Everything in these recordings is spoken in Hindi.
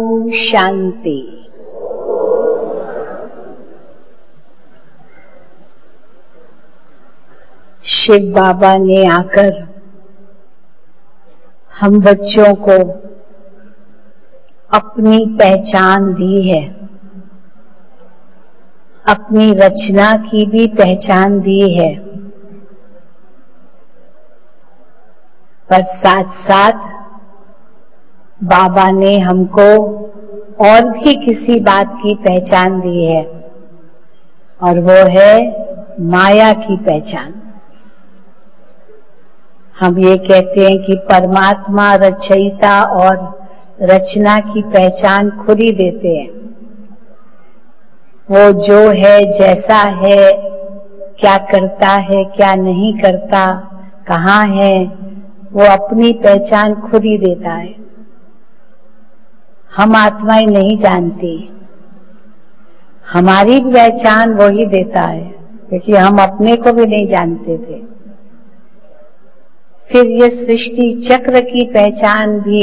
ओम शांति। शिव बाबा ने आकर हम बच्चों को अपनी पहचान दी है, अपनी रचना की भी पहचान दी है, पर साथ साथ बाबा ने हमको और भी किसी बात की पहचान दी है, और वो है माया की पहचान। हम ये कहते हैं कि परमात्मा रचयिता और रचना की पहचान खुद ही देते हैं। वो जो है, जैसा है, क्या करता है, क्या नहीं करता, कहाँ है, वो अपनी पहचान खुद ही देता है। हम आत्माएं नहीं जानती, हमारी पहचान वो ही देता है, क्योंकि हम अपने को भी नहीं जानते थे। फिर ये सृष्टि चक्र की पहचान भी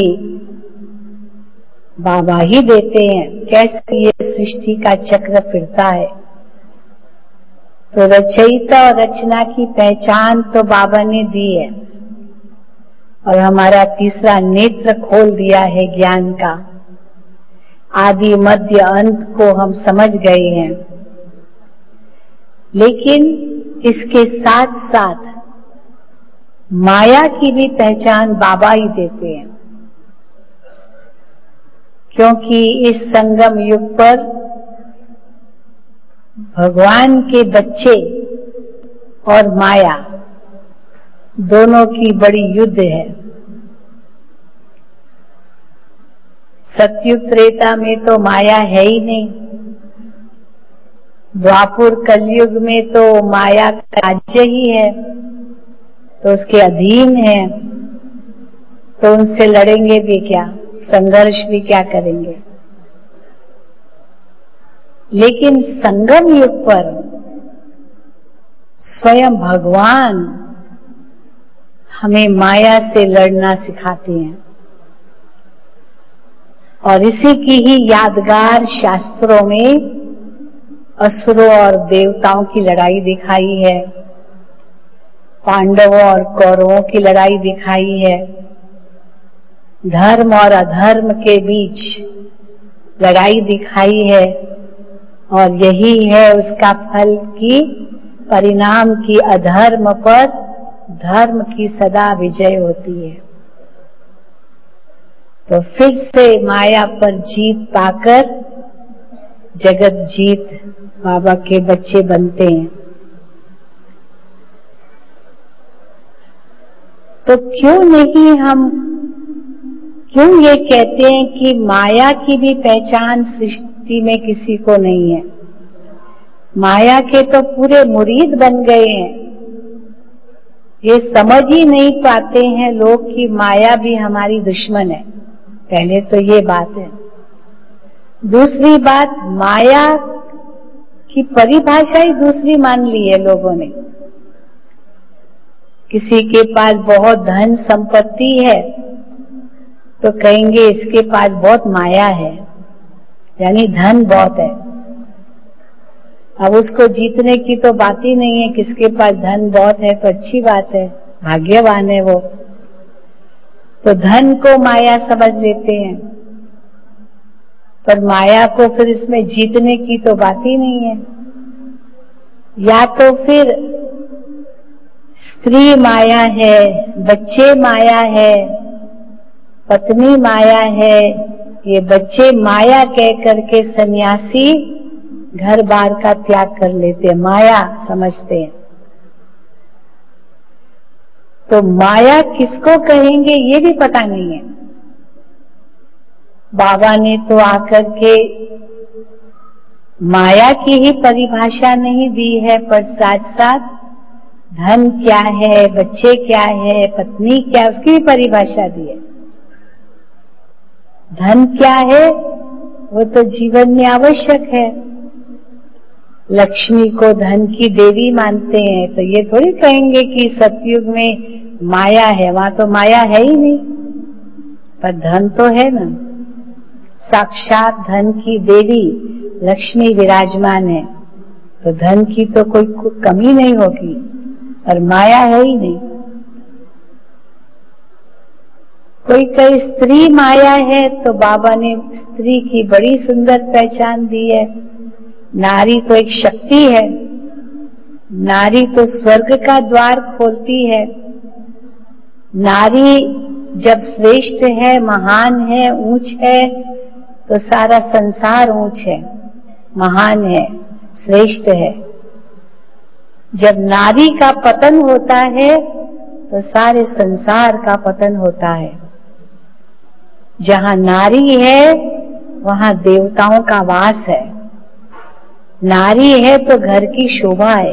बाबा ही देते हैं, कैसे ये सृष्टि का चक्र फिरता है। तो रचयिता और रचना की पहचान तो बाबा ने दी है, और हमारा तीसरा नेत्र खोल दिया है ज्ञान का। आदि मध्य अंत को हम समझ गए हैं, लेकिन इसके साथ साथ माया की भी पहचान बाबा ही देते हैं, क्योंकि इस संगम युग पर भगवान के बच्चे और माया दोनों की बड़ी युद्ध है। सतयुग त्रेता में तो माया है ही नहीं, द्वापुर कलयुग में तो माया का राज्य ही है, तो उसके अधीन है, तो उनसे लड़ेंगे भी क्या, संघर्ष भी क्या करेंगे। लेकिन संगम युग पर स्वयं भगवान हमें माया से लड़ना सिखाते हैं, और इसी की ही यादगार शास्त्रों में असुरों और देवताओं की लड़ाई दिखाई है, पांडवों और कौरवों की लड़ाई दिखाई है, धर्म और अधर्म के बीच लड़ाई दिखाई है, और यही है उसका फल की परिणाम की अधर्म पर धर्म की सदा विजय होती है। तो फिर से माया पर जीत पाकर जगत जीत बाबा के बच्चे बनते हैं। तो क्यों ये कहते हैं कि माया की भी पहचान सृष्टि में किसी को नहीं है। माया के तो पूरे मुरीद बन गए हैं, ये समझ ही नहीं पाते हैं लोग कि माया भी हमारी दुश्मन है। पहले तो ये बात है। दूसरी बात, माया की परिभाषा ही दूसरी मान ली है लोगों ने। किसी के पास बहुत धन संपत्ति है तो कहेंगे इसके पास बहुत माया है, यानी धन बहुत है। अब उसको जीतने की तो बात ही नहीं है, किसके पास धन बहुत है तो अच्छी बात है, भाग्यवान है वो। तो धन को माया समझ लेते हैं, पर माया को फिर इसमें जीतने की तो बात ही नहीं है। या तो फिर स्त्री माया है, बच्चे माया है, पत्नी माया है, ये बच्चे माया कह करके सन्यासी घर बार का त्याग कर लेते हैं, माया समझते हैं। तो माया किसको कहेंगे ये भी पता नहीं है। बाबा ने तो आकर के माया की ही परिभाषा नहीं दी है, पर साथ साथ धन क्या है, बच्चे क्या है, पत्नी क्या, उसकी भी परिभाषा दी है। धन क्या है वो तो जीवन में आवश्यक है। लक्ष्मी को धन की देवी मानते हैं, तो ये थोड़ी कहेंगे कि सतयुग में माया है, वहां तो माया है ही नहीं, पर धन तो है ना। साक्षात धन की देवी लक्ष्मी विराजमान है, तो धन की तो कोई कमी नहीं होगी, और माया है ही नहीं। कोई कई स्त्री माया है, तो बाबा ने स्त्री की बड़ी सुंदर पहचान दी है। नारी तो एक शक्ति है, नारी तो स्वर्ग का द्वार खोलती है। नारी जब श्रेष्ठ है, महान है, ऊंच है, तो सारा संसार ऊंच है, महान है, श्रेष्ठ है। जब नारी का पतन होता है तो सारे संसार का पतन होता है। जहां नारी है वहां देवताओं का वास है। नारी है तो घर की शोभा है।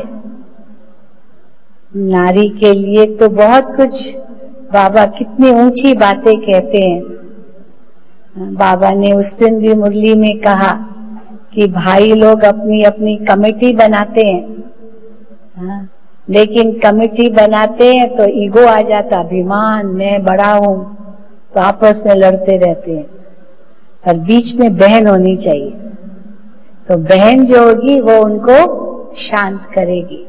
नारी के लिए तो बहुत कुछ बाबा कितनी ऊंची बातें कहते हैं। बाबा ने उस दिन भी मुरली में कहा कि भाई लोग अपनी अपनी कमेटी बनाते हैं, लेकिन कमेटी बनाते हैं तो ईगो आ जाता, अभिमान, मैं बड़ा हूं, तो आपस में लड़ते रहते हैं। और बीच में बहन होनी चाहिए, तो बहन जो होगी वो उनको शांत करेगी।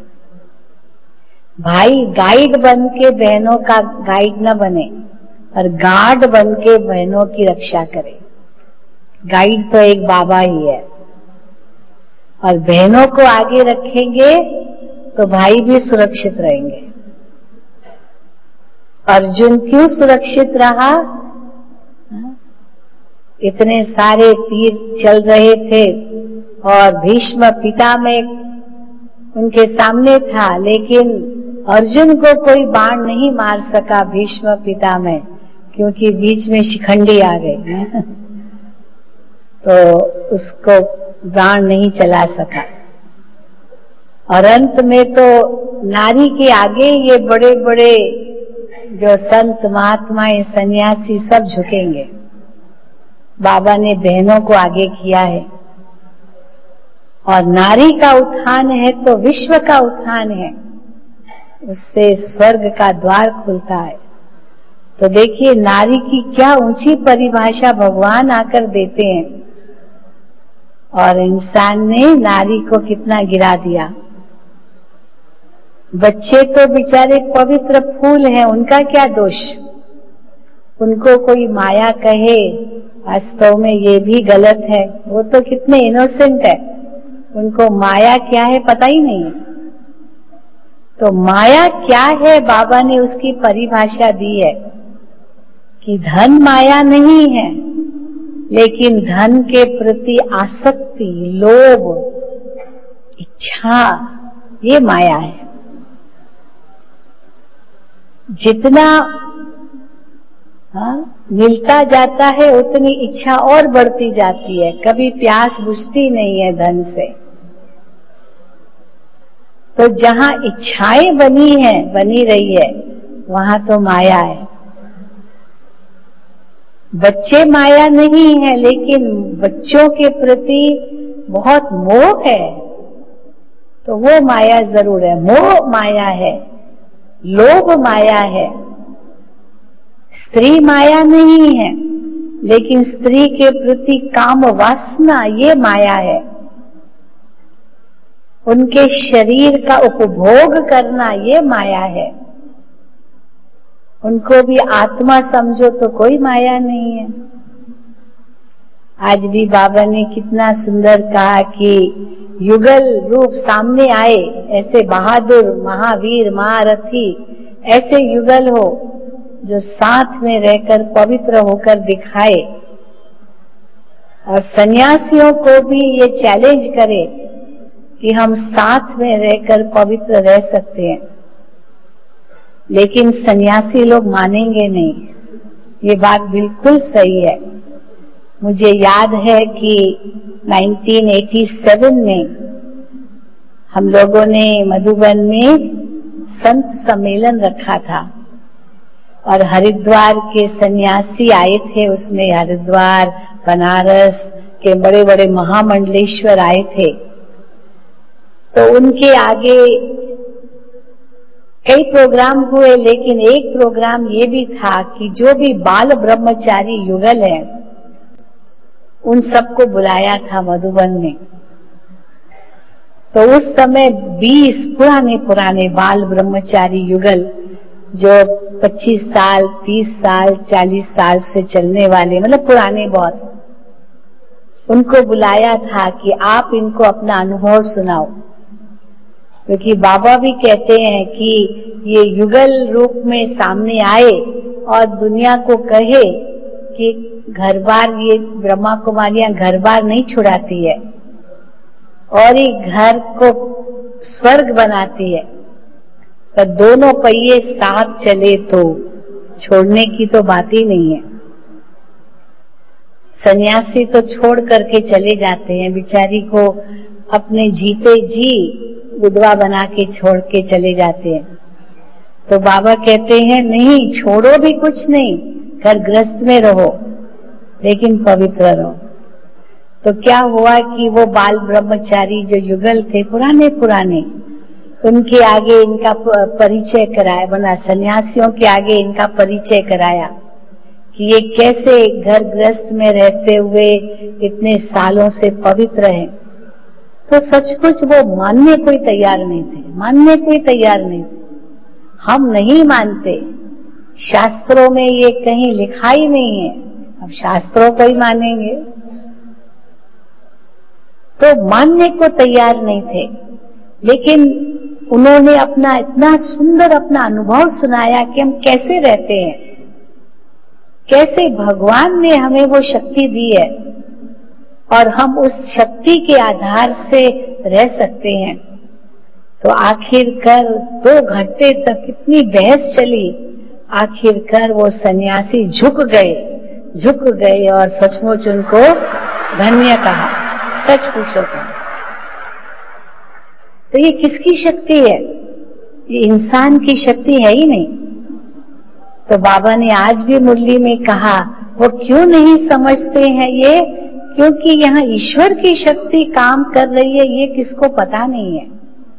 भाई गाइड बन के बहनों का गाइड न बने, और गार्ड बन के बहनों की रक्षा करे। गाइड तो एक बाबा ही है, और बहनों को आगे रखेंगे तो भाई भी सुरक्षित रहेंगे। अर्जुन क्यों सुरक्षित रहा? इतने सारे तीर चल रहे थे और भीष्म पितामह उनके सामने था, लेकिन अर्जुन को कोई बाण नहीं मार सका भीष्म पितामह, क्योंकि बीच में शिखंडी आ गई तो उसको बाण नहीं चला सका। और अंत में तो नारी के आगे ये बड़े बड़े जो संत महात्माएं सन्यासी सब झुकेंगे। बाबा ने बहनों को आगे किया है, और नारी का उत्थान है तो विश्व का उत्थान है, उससे स्वर्ग का द्वार खुलता है। तो देखिए नारी की क्या ऊंची परिभाषा भगवान आकर देते हैं, और इंसान ने नारी को कितना गिरा दिया। बच्चे तो बेचारे पवित्र फूल हैं, उनका क्या दोष? उनको कोई माया कहे, वास्तव में ये भी गलत है। वो तो कितने इनोसेंट है, उनको माया क्या है पता ही नहीं। तो माया क्या है, बाबा ने उसकी परिभाषा दी है कि धन माया नहीं है, लेकिन धन के प्रति आसक्ति, लोभ, इच्छा, ये माया है। जितना मिलता जाता है उतनी इच्छा और बढ़ती जाती है, कभी प्यास बुझती नहीं है धन से। तो जहां इच्छाएं बनी रही है, वहां तो माया है। बच्चे माया नहीं है, लेकिन बच्चों के प्रति बहुत मोह है, तो वो माया जरूर है। मोह माया है, लोभ माया है। स्त्री माया नहीं है, लेकिन स्त्री के प्रति काम वासना, ये माया है। उनके शरीर का उपभोग करना, ये माया है। उनको भी आत्मा समझो तो कोई माया नहीं है। आज भी बाबा ने कितना सुंदर कहा कि युगल रूप सामने आए, ऐसे बहादुर, महावीर, महारथी ऐसे युगल हो जो साथ में रहकर पवित्र होकर दिखाए, और सन्यासियों को भी ये चैलेंज करे कि हम साथ में रहकर पवित्र रह सकते हैं। लेकिन सन्यासी लोग मानेंगे नहीं, ये बात बिल्कुल सही है। मुझे याद है कि 1987 में हम लोगों ने मधुबन में संत सम्मेलन रखा था, और हरिद्वार के सन्यासी आए थे। उसमें हरिद्वार, बनारस के बड़े बड़े महामंडलेश्वर आए थे। तो उनके आगे कई प्रोग्राम हुए, लेकिन एक प्रोग्राम ये भी था कि जो भी बाल ब्रह्मचारी युगल है, उन सबको बुलाया था मधुबन में। तो उस समय 20 पुराने बाल ब्रह्मचारी युगल जो 25 साल, 30 साल, 40 साल से चलने वाले, मतलब पुराने बहुत, उनको बुलाया था कि आप इनको अपना अनुभव सुनाओ। क्योंकि बाबा भी कहते हैं कि ये युगल रूप में सामने आए और दुनिया को कहे कि घर बार, ये ब्रह्मा कुमारियां घर बार नहीं छुड़ाती है और ये घर को स्वर्ग बनाती है। तो दोनों पहिए साथ चले तो छोड़ने की तो बात ही नहीं है। सन्यासी तो छोड़ करके चले जाते हैं, बिचारी को अपने जीते जी विधवा बना के छोड़ के चले जाते हैं। तो बाबा कहते हैं नहीं, छोड़ो भी कुछ नहीं, घर गृहस्थ में रहो लेकिन पवित्र रहो। तो क्या हुआ कि वो बाल ब्रह्मचारी जो युगल थे पुराने, उनके आगे इनका परिचय कराया, बना सन्यासियों के आगे इनका परिचय कराया कि ये कैसे घर गृहस्थ में रहते हुए इतने सालों से पवित्र हैं। तो सचमुच वो मानने कोई तैयार नहीं थे। हम नहीं मानते, शास्त्रों में ये कहीं लिखा ही नहीं है, अब शास्त्रों को ही मानेंगे। तो मानने को तैयार नहीं थे, लेकिन उन्होंने अपना इतना सुंदर अपना अनुभव सुनाया कि हम कैसे रहते हैं, कैसे भगवान ने हमें वो शक्ति दी है और हम उस शक्ति के आधार से रह सकते हैं। तो आखिरकार 2 घंटे तक इतनी बहस चली, आखिरकार वो सन्यासी झुक गए और सचमुच उनको धन्य कहा। सच पूछो तो ये किसकी शक्ति है? ये इंसान की शक्ति है ही नहीं। तो बाबा ने आज भी मुरली में कहा, वो क्यों नहीं समझते हैं ये? क्योंकि यहाँ ईश्वर की शक्ति काम कर रही है, ये किसको पता नहीं है।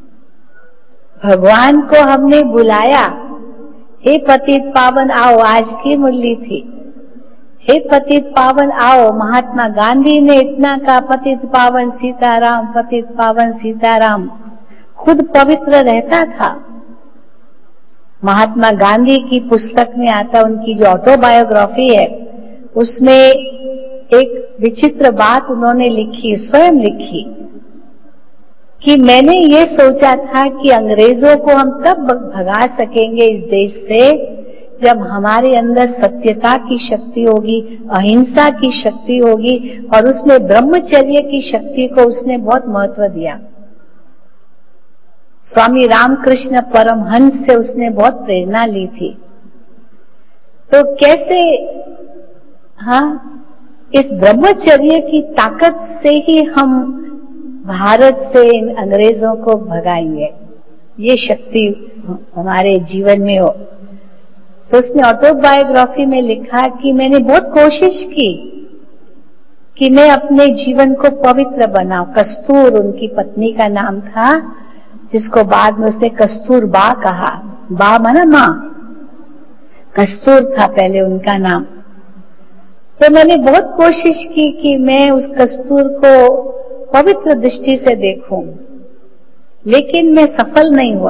भगवान को हमने बुलाया, हे पतित पावन आओ, आज की मुरली थी, हे पतित पावन आओ। महात्मा गांधी ने इतना कहा, पतित पावन सीताराम, पतित पावन सीताराम, खुद पवित्र रहता था। महात्मा गांधी की पुस्तक में आता, उनकी जो ऑटोबायोग्राफी है, उसमें एक विचित्र बात उन्होंने लिखी, स्वयं लिखी, कि मैंने ये सोचा था कि अंग्रेजों को हम तब भगा सकेंगे इस देश से जब हमारे अंदर सत्यता की शक्ति होगी, अहिंसा की शक्ति होगी, और उसमें ब्रह्मचर्य की शक्ति को उसने बहुत महत्व दिया। स्वामी रामकृष्ण परमहंस से उसने बहुत प्रेरणा ली थी। तो कैसे, इस ब्रह्मचर्य की ताकत से ही हम भारत से इन अंग्रेजों को भगाएंगे, ये शक्ति हमारे जीवन में हो। तो उसने ऑटोबायोग्राफी में लिखा कि मैंने बहुत कोशिश की कि मैं अपने जीवन को पवित्र बनाऊं। कस्तूर उनकी पत्नी का नाम था, जिसको बाद में उसने कस्तूरबा कहा। बा माना माँ, कस्तूर था पहले उनका नाम। तो मैंने बहुत कोशिश की कि मैं उस कस्तूर को पवित्र दृष्टि से देखूं, लेकिन मैं सफल नहीं हुआ।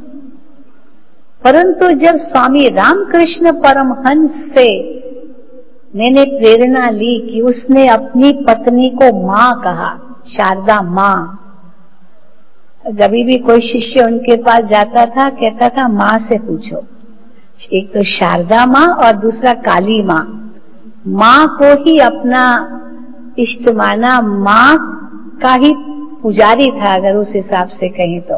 परंतु जब स्वामी रामकृष्ण परमहंस से मैंने प्रेरणा ली कि उसने अपनी पत्नी को माँ कहा, शारदा माँ। जब भी कोई शिष्य उनके पास जाता था, कहता था माँ से पूछो। एक तो शारदा माँ और दूसरा काली माँ। माँ को ही अपना इष्ट माना, माँ का ही पुजारी था अगर उस हिसाब से कहें तो।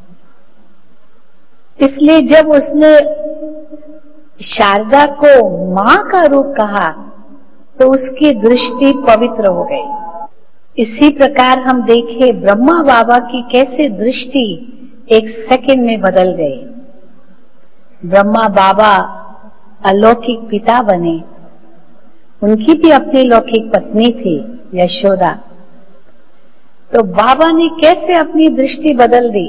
इसलिए जब उसने शारदा को माँ का रूप कहा तो उसकी दृष्टि पवित्र हो गई। इसी प्रकार हम देखें ब्रह्मा बाबा की कैसे दृष्टि एक सेकंड में बदल गई। ब्रह्मा बाबा अलौकिक पिता बने। उनकी भी अपनी लौकिक पत्नी थी यशोदा। तो बाबा ने कैसे अपनी दृष्टि बदल दी।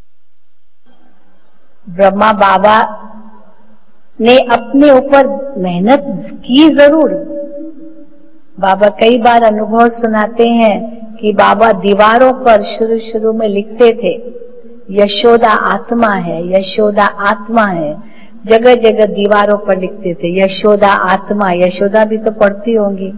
ब्रह्मा बाबा ने अपने ऊपर मेहनत की जरूर, बाबा कई बार अनुभव सुनाते हैं कि बाबा दीवारों पर शुरू में लिखते थे, यशोदा आत्मा है, यशोदा आत्मा है। जगह जगह दीवारों पर लिखते थे यशोदा आत्मा। यशोदा भी तो पढ़ती होंगी।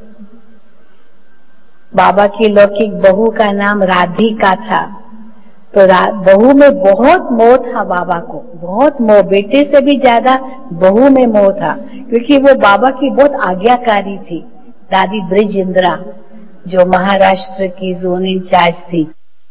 बाबा की लौकिक बहू का नाम राधिका था। तो बहू में बहुत मोह था बाबा को, बहुत मोह, बेटे से भी ज्यादा बहू में मोह था, क्योंकि वो बाबा की बहुत आज्ञाकारी थी। दादी ब्रिज इंदिरा, जो महाराष्ट्र की जोन इंचार्ज थी,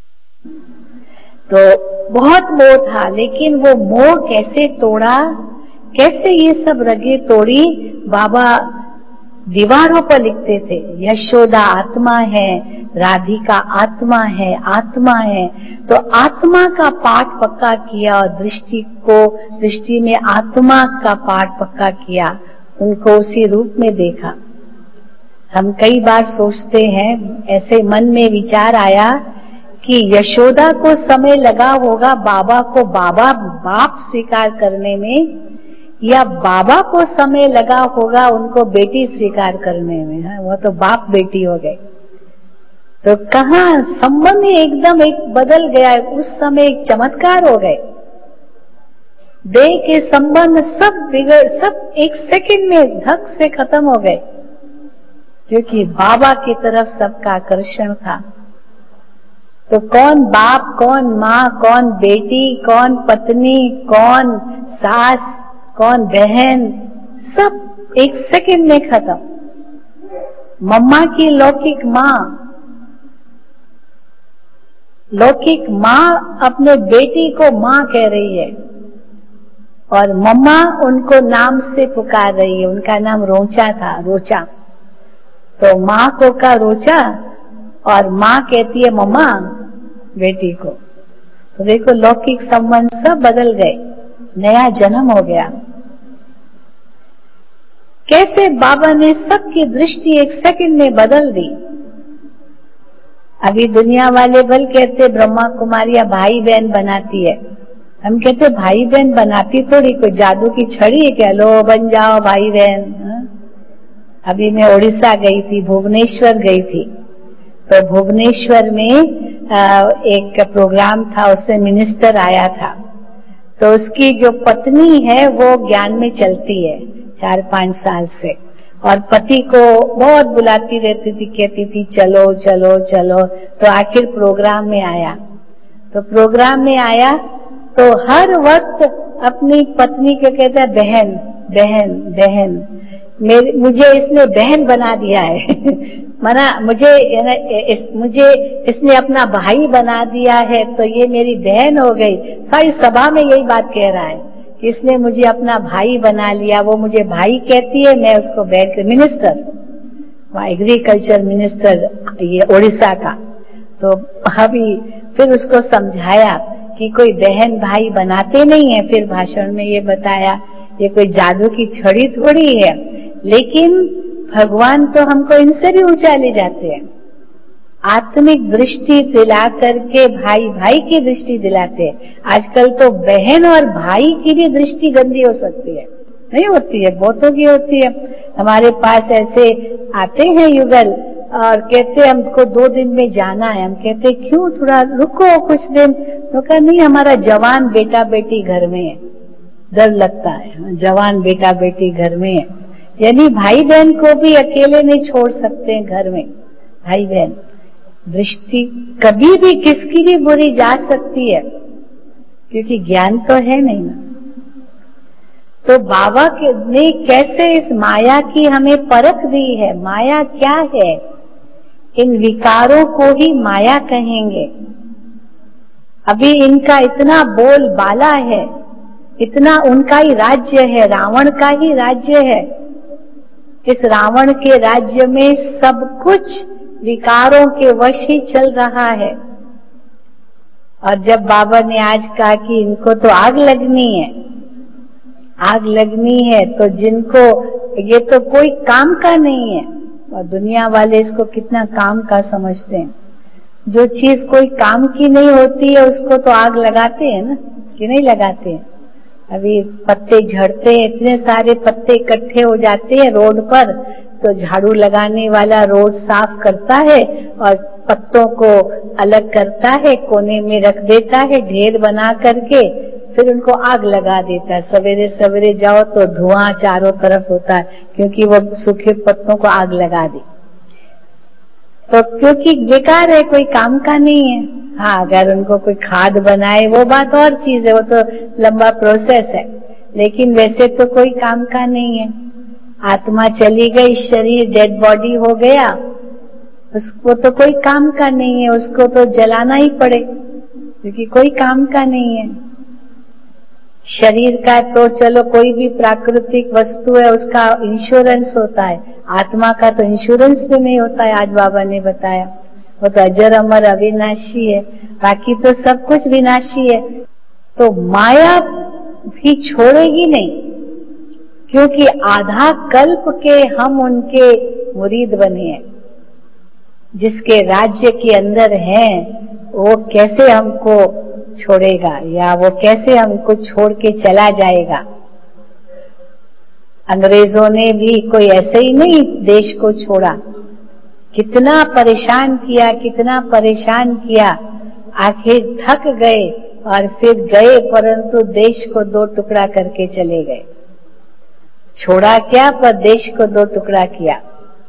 तो बहुत मोह था। लेकिन वो मोह कैसे तोड़ा, कैसे ये सब रगे तोड़ी, बाबा दीवारों पर लिखते थे यशोदा आत्मा है, राधिका आत्मा है, आत्मा है। तो आत्मा का पाठ पक्का किया और दृष्टि में आत्मा का पाठ पक्का किया, उनको उसी रूप में देखा। हम कई बार सोचते हैं, ऐसे मन में विचार आया कि यशोदा को समय लगा होगा बाबा को बाप स्वीकार करने में, या बाबा को समय लगा होगा उनको बेटी स्वीकार करने में। वो तो बाप बेटी हो गए। तो कहाँ संबंध एकदम एक बदल गया। उस समय एक चमत्कार हो गए, देह के संबंध सब एक सेकंड में धक से खत्म हो गए, क्योंकि बाबा की तरफ सबका आकर्षण था। तो कौन बाप, कौन माँ, कौन बेटी, कौन पत्नी, कौन सास, कौन बहन, सब एक सेकंड में खत्म। मम्मा की लौकिक माँ अपने बेटी को माँ कह रही है, और मम्मा उनको नाम से पुकार रही है। उनका नाम रोचा था, रोचा। तो माँ को का रोचा, और माँ कहती है मम्मा बेटी को। तो देखो लौकिक संबंध सब बदल गए, नया जन्म हो गया। कैसे बाबा ने सबकी दृष्टि एक सेकंड में बदल दी। अभी दुनिया वाले बल कहते ब्रह्मा कुमारियां भाई बहन बनाती है, हम कहते भाई बहन बनाती थोड़ी, कोई जादू की छड़ी है क्या, लो बन जाओ भाई बहन। अभी मैं उड़ीसा गई थी, भुवनेश्वर गई थी। तो भुवनेश्वर में एक प्रोग्राम था, उसमें मिनिस्टर आया था। तो उसकी जो पत्नी है वो ज्ञान में चलती है 4-5 साल से, और पति को बहुत बुलाती रहती थी, कहती थी चलो चलो चलो। तो आखिर प्रोग्राम में आया, तो प्रोग्राम में आया तो हर वक्त अपनी पत्नी को कहता है बहन बहन बहन, मुझे इसने बहन बना दिया है मुझे इसने अपना भाई बना दिया है, तो ये मेरी बहन हो गई। सारी सभा में यही बात कह रहा है कि इसने मुझे अपना भाई बना लिया। वो मुझे भाई कहती है, मैं उसको बहन। मिनिस्टर, एग्रीकल्चर मिनिस्टर ये उड़ीसा का। तो अभी फिर उसको समझाया कि कोई बहन भाई बनाते नहीं है। फिर भाषण में ये बताया ये कोई जादू की छड़ी थोड़ी है, लेकिन भगवान तो हमको इनसे भी ऊंचा ले जाते हैं। आत्मिक दृष्टि दिला करके भाई भाई की दृष्टि दिलाते हैं। आजकल तो बहन और भाई की भी दृष्टि गंदी हो सकती है, नहीं होती है, बहुतों की होती है। हमारे पास ऐसे आते हैं युगल और कहते हमको 2 दिन में जाना है। हम कहते क्यों, थोड़ा रुको कुछ दिन। तो कहा नहीं, हमारा जवान बेटा बेटी घर में है, डर लगता है, जवान बेटा बेटी घर में है। यानी भाई बहन को भी अकेले नहीं छोड़ सकते हैं घर में। भाई बहन दृष्टि कभी भी किसकी भी बुरी जा सकती है, क्योंकि ज्ञान तो है नहीं ना। तो बाबा ने कैसे इस माया की हमें परख दी है। माया क्या है, इन विकारों को ही माया कहेंगे। अभी इनका इतना बोल बाला है, इतना उनका ही राज्य है, रावण का ही राज्य है। इस रावण के राज्य में सब कुछ विकारों के वश ही चल रहा है। और जब बाबा ने आज कहा कि इनको तो आग लगनी है, आग लगनी है, तो जिनको ये तो कोई काम का नहीं है, और दुनिया वाले इसको कितना काम का समझते हैं। जो चीज कोई काम की नहीं होती है उसको तो आग लगाते हैं ना, कि नहीं लगाते हैं। अभी पत्ते झड़ते हैं, इतने सारे पत्ते इकट्ठे हो जाते हैं रोड पर, तो झाड़ू लगाने वाला रोड साफ करता है और पत्तों को अलग करता है, कोने में रख देता है ढेर बना करके, फिर उनको आग लगा देता है। सवेरे सवेरे जाओ तो धुआं चारों तरफ होता है, क्योंकि वो सूखे पत्तों को आग लगा दी। तो क्योंकि बेकार है, कोई काम का नहीं है। हाँ, अगर उनको कोई खाद बनाए वो बात और चीज है, वो तो लंबा प्रोसेस है, लेकिन वैसे तो कोई काम का नहीं है। आत्मा चली गई, शरीर डेड बॉडी हो गया, उसको तो कोई काम का नहीं है, उसको तो जलाना ही पड़े, क्योंकि कोई काम का नहीं है। शरीर का तो चलो कोई भी प्राकृतिक वस्तु है उसका इंश्योरेंस होता है, आत्मा का तो इंश्योरेंस भी नहीं होता है। आज बाबा ने बताया वो तो अजर अमर अविनाशी है, बाकी तो सब कुछ विनाशी है। तो माया भी छोड़ेगी नहीं, क्योंकि आधा कल्प के हम उनके मुरीद बने हैं। जिसके राज्य के अंदर हैं वो कैसे हमको छोड़ेगा, या वो कैसे हमको छोड़ के चला जाएगा। अंग्रेजों ने भी कोई ऐसे ही नहीं देश को छोड़ा, कितना परेशान किया, कितना परेशान किया, आखिर थक गए और फिर गए, परंतु देश को दो टुकड़ा करके चले गए। छोड़ा क्या, पर देश को दो टुकड़ा किया।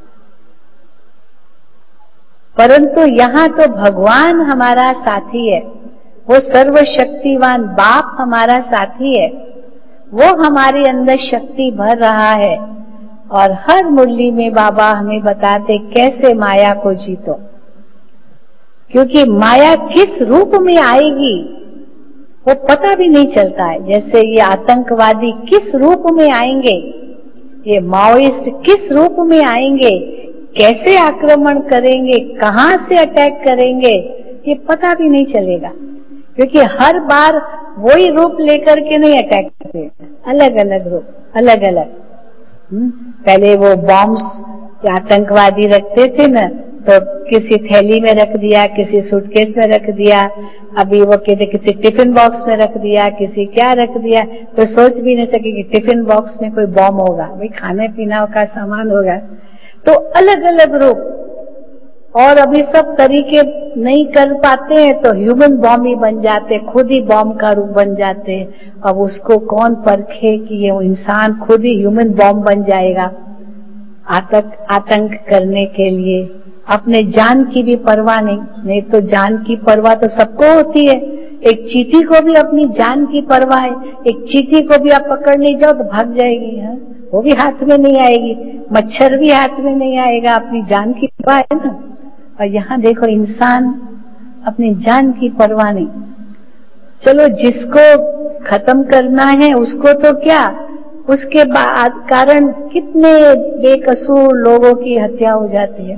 परंतु यहाँ तो भगवान हमारा साथी है, वो सर्वशक्तिवान बाप हमारा साथी है, वो हमारे अंदर शक्ति भर रहा है। और हर मुरली में बाबा हमें बताते कैसे माया को जीतो, क्योंकि माया किस रूप में आएगी वो पता भी नहीं चलता है। जैसे ये आतंकवादी किस रूप में आएंगे, ये माओइस्ट किस रूप में आएंगे, कैसे आक्रमण करेंगे, कहां से अटैक करेंगे, ये पता भी नहीं चलेगा, क्योंकि हर बार वही रूप लेकर के नहीं अटैक करते, अलग अलग रूप, अलग अलग। पहले वो बॉम्ब्स आतंकवादी रखते थे ना, तो किसी थैली में रख दिया, किसी सूटकेस में रख दिया, अभी वो कहते किसी टिफिन बॉक्स में रख दिया, किसी क्या रख दिया, तो सोच भी नहीं सके कि टिफिन बॉक्स में कोई बॉम्ब होगा, भाई खाने पीना का सामान होगा। तो अलग अलग रूप, और अभी सब तरीके नहीं कर पाते हैं तो ह्यूमन बॉम्ब ही बन जाते, खुद ही बॉम्ब का रूप बन जाते। अब उसको कौन परखे कि ये इंसान खुद ही ह्यूमन बॉम्ब बन जाएगा आतंक करने के लिए। अपने जान की भी परवाह नहीं तो जान की परवाह तो सबको होती है। एक चींटी को भी अपनी जान की परवाह है, एक चींटी को भी आप पकड़ने जाओ तो भाग जाएगी, है? वो भी हाथ में नहीं आएगी, मच्छर भी हाथ में नहीं आएगा, अपनी जान की परवाह है ना। और यहाँ देखो इंसान अपनी जान की परवाह नहीं। चलो जिसको खत्म करना है उसको तो क्या, उसके बाद कारण कितने बेकसूर लोगों की हत्या हो जाती है।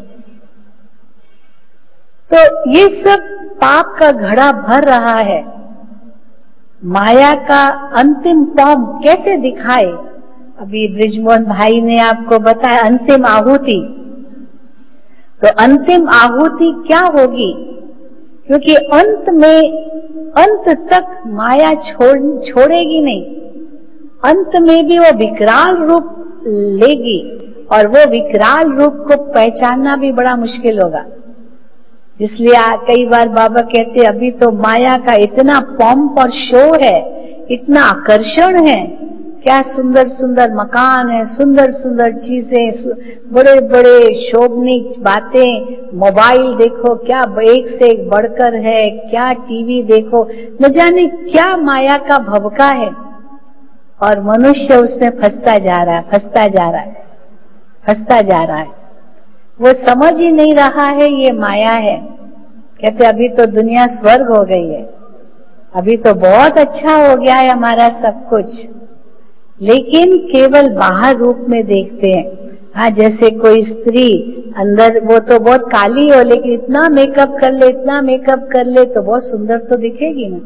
तो ये सब पाप का घड़ा भर रहा है। माया का अंतिम फॉर्म कैसे दिखाए, अभी ब्रिजमोहन भाई ने आपको बताया अंतिम आहुति। तो अंतिम आहुति क्या होगी, क्योंकि अंत तक माया छोड़ेगी नहीं, अंत में भी वो विकराल रूप लेगी, और वो विकराल रूप को पहचानना भी बड़ा मुश्किल होगा। इसलिए कई बार बाबा कहते अभी तो माया का इतना पॉम्प और शो है, इतना आकर्षण है, क्या सुंदर सुंदर मकान है, सुंदर सुंदर चीजें, बड़े बड़े शोभनीय बातें, मोबाइल देखो क्या एक से एक बढ़कर है, क्या टीवी देखो, न जाने क्या माया का भवका है। और मनुष्य उसमें फंसता जा रहा है, फंसता जा रहा है, फंसता जा रहा है। वो समझ ही नहीं रहा है ये माया है। कहते अभी तो दुनिया स्वर्ग हो गई है, अभी तो बहुत अच्छा हो गया है हमारा सब कुछ, लेकिन केवल बाहर रूप में देखते हैं। हाँ, जैसे कोई स्त्री अंदर वो तो बहुत काली हो, लेकिन इतना मेकअप कर ले, इतना मेकअप कर ले तो बहुत सुंदर तो दिखेगी ना।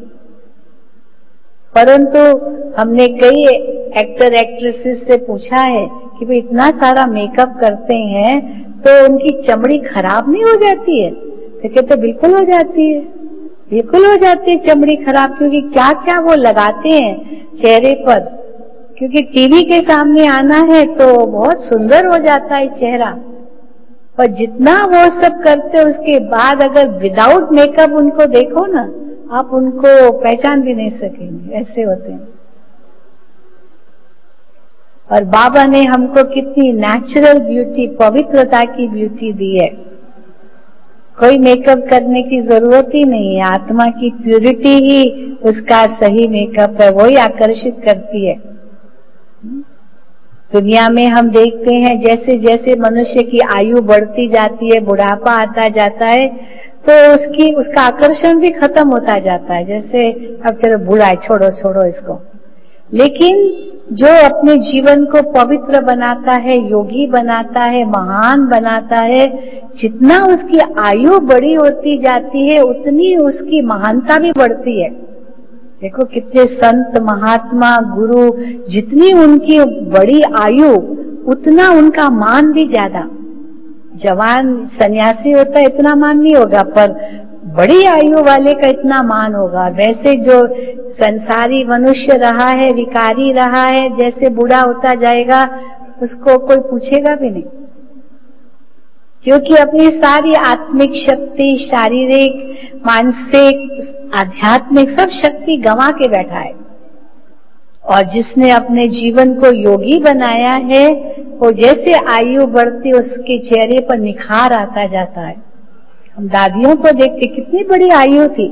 परंतु हमने कई एक्टर एक्ट्रेसेस से पूछा है कि भाई इतना सारा मेकअप करते हैं तो उनकी चमड़ी खराब नहीं हो जाती है? तो कहते बिल्कुल हो जाती है, बिल्कुल हो जाती है चमड़ी खराब, क्योंकि क्या क्या वो लगाते हैं चेहरे पर, क्योंकि टीवी के सामने आना है तो बहुत सुंदर हो जाता है चेहरा, और जितना वो सब करते उसके बाद अगर विदाउट मेकअप उनको देखो ना, आप उनको पहचान भी नहीं सकेंगे, ऐसे होते हैं। और बाबा ने हमको कितनी नेचुरल ब्यूटी, पवित्रता की ब्यूटी दी है, कोई मेकअप करने की जरूरत ही नहीं है। आत्मा की प्यूरिटी ही उसका सही मेकअप है, वही आकर्षित करती है। दुनिया में हम देखते हैं जैसे जैसे मनुष्य की आयु बढ़ती जाती है, बुढ़ापा आता जाता है, तो उसका आकर्षण भी खत्म होता जाता है। जैसे अब चलो बूढ़ा है, छोड़ो इसको। लेकिन जो अपने जीवन को पवित्र बनाता है, योगी बनाता है, महान बनाता है, जितना उसकी आयु बड़ी होती जाती है उतनी उसकी महानता भी बढ़ती है। देखो कितने संत महात्मा गुरु, जितनी उनकी बड़ी आयु उतना उनका मान भी ज्यादा। जवान सन्यासी होता है इतना मान नहीं होगा, पर बड़ी आयु वाले का इतना मान होगा। वैसे जो संसारी मनुष्य रहा है, विकारी रहा है, जैसे बूढ़ा होता जाएगा उसको कोई पूछेगा भी नहीं, क्योंकि अपनी सारी आत्मिक शक्ति, शारीरिक, मानसिक, आध्यात्मिक सब शक्ति गंवा के बैठा है। और जिसने अपने जीवन को योगी बनाया है, वो जैसे आयु बढ़ती उसके चेहरे पर निखार आता जाता है। हम दादियों को देखते, कितनी बड़ी आयु थी।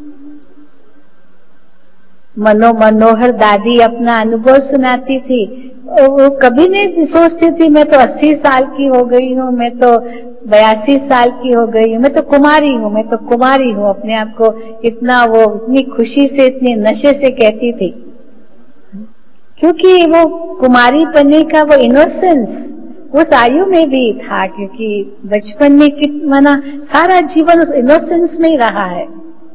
मनोहर दादी अपना अनुभव सुनाती थी, वो कभी नहीं सोचती थी मैं तो 80 साल की हो गई हूँ, मैं तो 82 साल की हो गई हूँ, मैं तो कुमारी हूँ। अपने आप को इतना वो इतनी खुशी से, इतने नशे से कहती थी, क्योंकि वो कुमारी बनने का वो इनोसेंस उस आयु में भी था, क्योंकि बचपन में कितना सारा जीवन उस इनोसेंस में ही रहा है।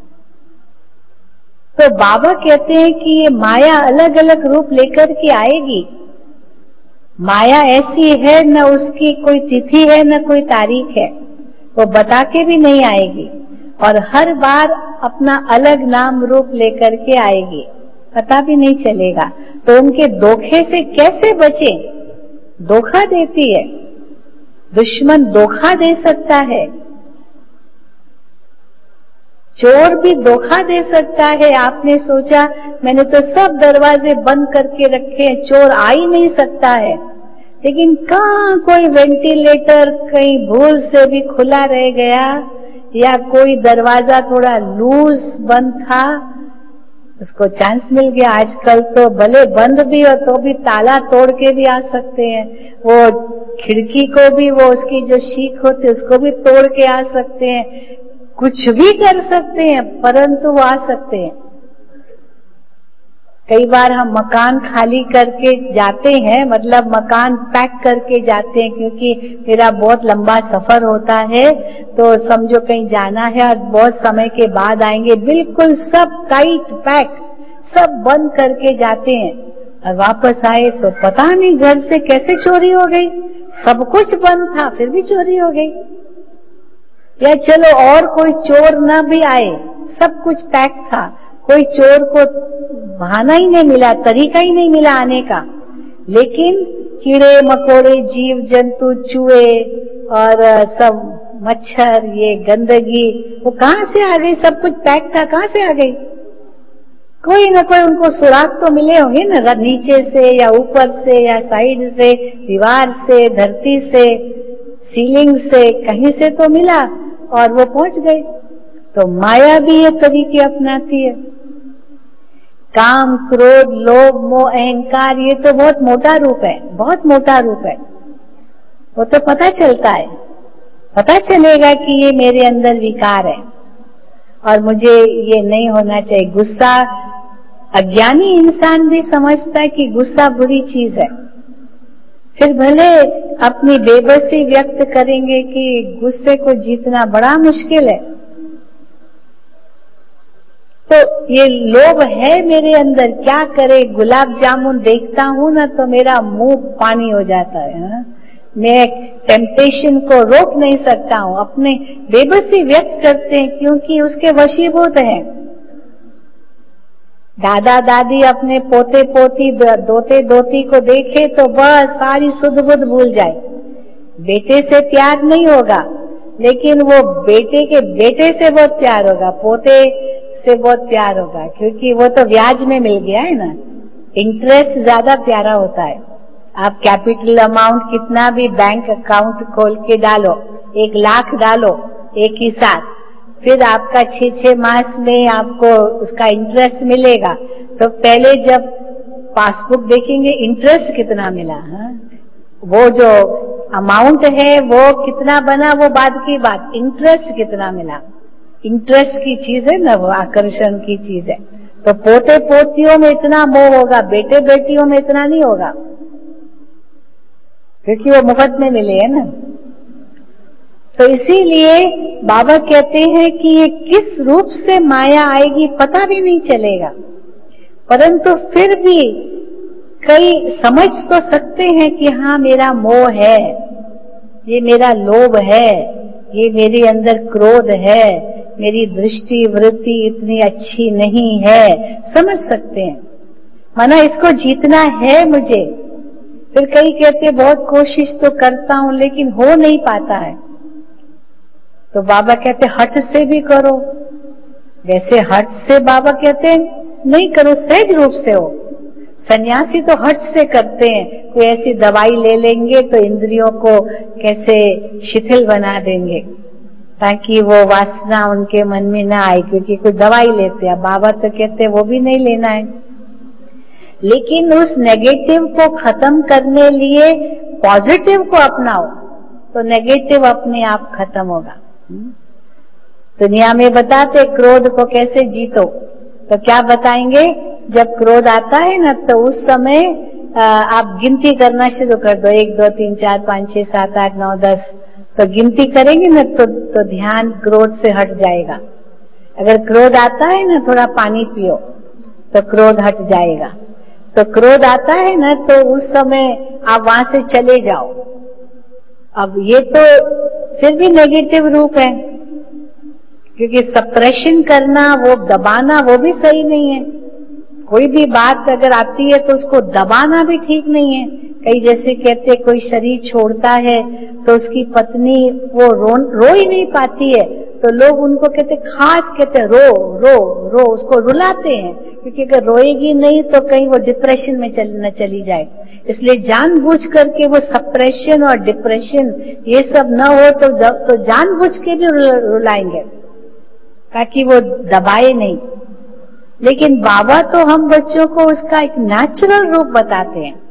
तो बाबा कहते हैं कि ये माया अलग अलग रूप लेकर के आएगी। माया ऐसी है, न उसकी कोई तिथि है न कोई तारीख है, वो बता के भी नहीं आएगी, और हर बार अपना अलग नाम रूप लेकर के आएगी, पता भी नहीं चलेगा। तो उनके धोखे से कैसे बचे? धोखा देती है, दुश्मन धोखा दे सकता है, चोर भी धोखा दे सकता है। आपने सोचा मैंने तो सब दरवाजे बंद करके रखे हैं, चोर आ ही नहीं सकता है, लेकिन कहाँ कोई वेंटिलेटर कहीं भूल से भी खुला रह गया, या कोई दरवाजा थोड़ा लूज बंद था, उसको चांस मिल गया। आजकल तो भले बंद भी हो तो भी ताला तोड़ के भी आ सकते हैं, वो खिड़की को भी, वो उसकी जो शीख होती है उसको भी तोड़ के आ सकते हैं, कुछ भी कर सकते हैं, परंतु वो आ सकते हैं। कई बार हम मकान खाली करके जाते हैं, मतलब मकान पैक करके जाते हैं, क्योंकि मेरा बहुत लंबा सफर होता है, तो समझो कहीं जाना है और बहुत समय के बाद आएंगे, बिल्कुल सब टाइट पैक, सब बंद करके जाते हैं, और वापस आए तो पता नहीं घर से कैसे चोरी हो गई, सब कुछ बंद था फिर भी चोरी हो गई। या चलो और कोई चोर ना भी आए, सब कुछ पैक था, कोई चोर को बहाना ही नहीं मिला, तरीका ही नहीं मिला आने का, लेकिन कीड़े मकोड़े, जीव जंतु, चूहे और सब मच्छर, ये गंदगी, वो कहाँ से आ गई? सब कुछ पैक था, कहाँ से आ गई? कोई ना कोई उनको सुराग तो मिले होंगे ना, नीचे से या ऊपर से या साइड से, दीवार से, धरती से, सीलिंग से, कहीं से तो मिला और वो पहुंच गए। तो माया भी ये तरीके अपनाती है। काम, क्रोध, लोभ, मोह, अहंकार, ये तो बहुत मोटा रूप है, बहुत मोटा रूप है, वो तो पता चलता है, पता चलेगा कि ये मेरे अंदर विकार है और मुझे ये नहीं होना चाहिए। गुस्सा, अज्ञानी इंसान भी समझता है कि गुस्सा बुरी चीज है, फिर भले अपनी बेबसी व्यक्त करेंगे कि गुस्से को जीतना बड़ा मुश्किल है। तो ये लोभ है मेरे अंदर, क्या करे? गुलाब जामुन देखता हूं ना तो मेरा मुंह पानी हो जाता है, मैं टेम्पटेशन को रोक नहीं सकता हूं। अपने बेबसी व्यक्त करते हैं क्योंकि उसके वशीभूत हैं। दादा दादी अपने पोते पोती दोते दोती को देखे तो बस सारी सुध बुध भूल जाए। बेटे से प्यार नहीं होगा, लेकिन वो बेटे के बेटे से बहुत प्यार होगा, पोते से बहुत प्यार होगा, क्योंकि वो तो ब्याज में मिल गया है ना। इंटरेस्ट ज्यादा प्यारा होता है। आप कैपिटल अमाउंट कितना भी बैंक अकाउंट खोल के डालो, 1 लाख डालो एक ही साथ, फिर आपका 6 मास में आपको उसका इंटरेस्ट मिलेगा। तो पहले जब पासबुक देखेंगे इंटरेस्ट कितना मिला, वो जो अमाउंट है वो कितना बना वो बाद की बात, इंटरेस्ट कितना मिला। इंटरेस्ट की चीज है ना, वो आकर्षण की चीज है। तो पोते पोतियों में इतना मोह होगा, बेटे बेटियों में इतना नहीं होगा, क्योंकि वो मुफ्त में मिले है ना। तो इसीलिए बाबा कहते हैं कि ये किस रूप से माया आएगी पता भी नहीं चलेगा, परंतु फिर भी कई समझ तो सकते हैं कि हाँ मेरा मोह है, ये मेरा लोभ है, ये मेरे अंदर क्रोध है, मेरी दृष्टि वृत्ति इतनी अच्छी नहीं है, समझ सकते हैं। माना इसको जीतना है मुझे। फिर कई कहते बहुत कोशिश तो करता हूं लेकिन हो नहीं पाता है। तो बाबा कहते हठ से भी करो। वैसे हठ से बाबा कहते नहीं करो, सहज रूप से हो। सन्यासी तो हठ से करते हैं, कोई ऐसी दवाई ले लेंगे तो इंद्रियों को कैसे शिथिल बना देंगे ताकि वो वासना उनके मन में ना आए, क्योंकि कोई दवाई लेते हैं। बाबा तो कहते हैं वो भी नहीं लेना है, लेकिन उस नेगेटिव को खत्म करने लिए पॉजिटिव को अपनाओ तो नेगेटिव अपने आप खत्म होगा। दुनिया में बताते क्रोध को कैसे जीतो, तो क्या बताएंगे, जब क्रोध आता है ना तो उस समय आप गिनती करना शुरू कर दो, 1 2 3 4 5 6 7 8 9 10। तो गिनती करेंगे ना तो ध्यान क्रोध से हट जाएगा। अगर क्रोध आता है ना थोड़ा पानी पियो तो क्रोध हट जाएगा। तो क्रोध आता है ना तो उस समय आप वहां से चले जाओ। अब ये तो फिर भी नेगेटिव रूप है, क्योंकि सप्रेशन करना, वो दबाना, वो भी सही नहीं है। कोई भी बात अगर आती है तो उसको दबाना भी ठीक नहीं है। कई जैसे कहते कोई शरीर छोड़ता है तो उसकी पत्नी वो रो ही नहीं पाती है, तो लोग उनको कहते खास कहते रो रो रो, उसको रुलाते हैं, क्योंकि अगर रोएगी नहीं तो कहीं वो डिप्रेशन में न चली जाए। इसलिए जानबूझ करके वो सप्रेशन और डिप्रेशन ये सब न हो तो जानबूझ के भी रुलाएंगे ताकि वो दबाए नहीं। लेकिन बाबा तो हम बच्चों को उसका एक नेचुरल रूप बताते हैं।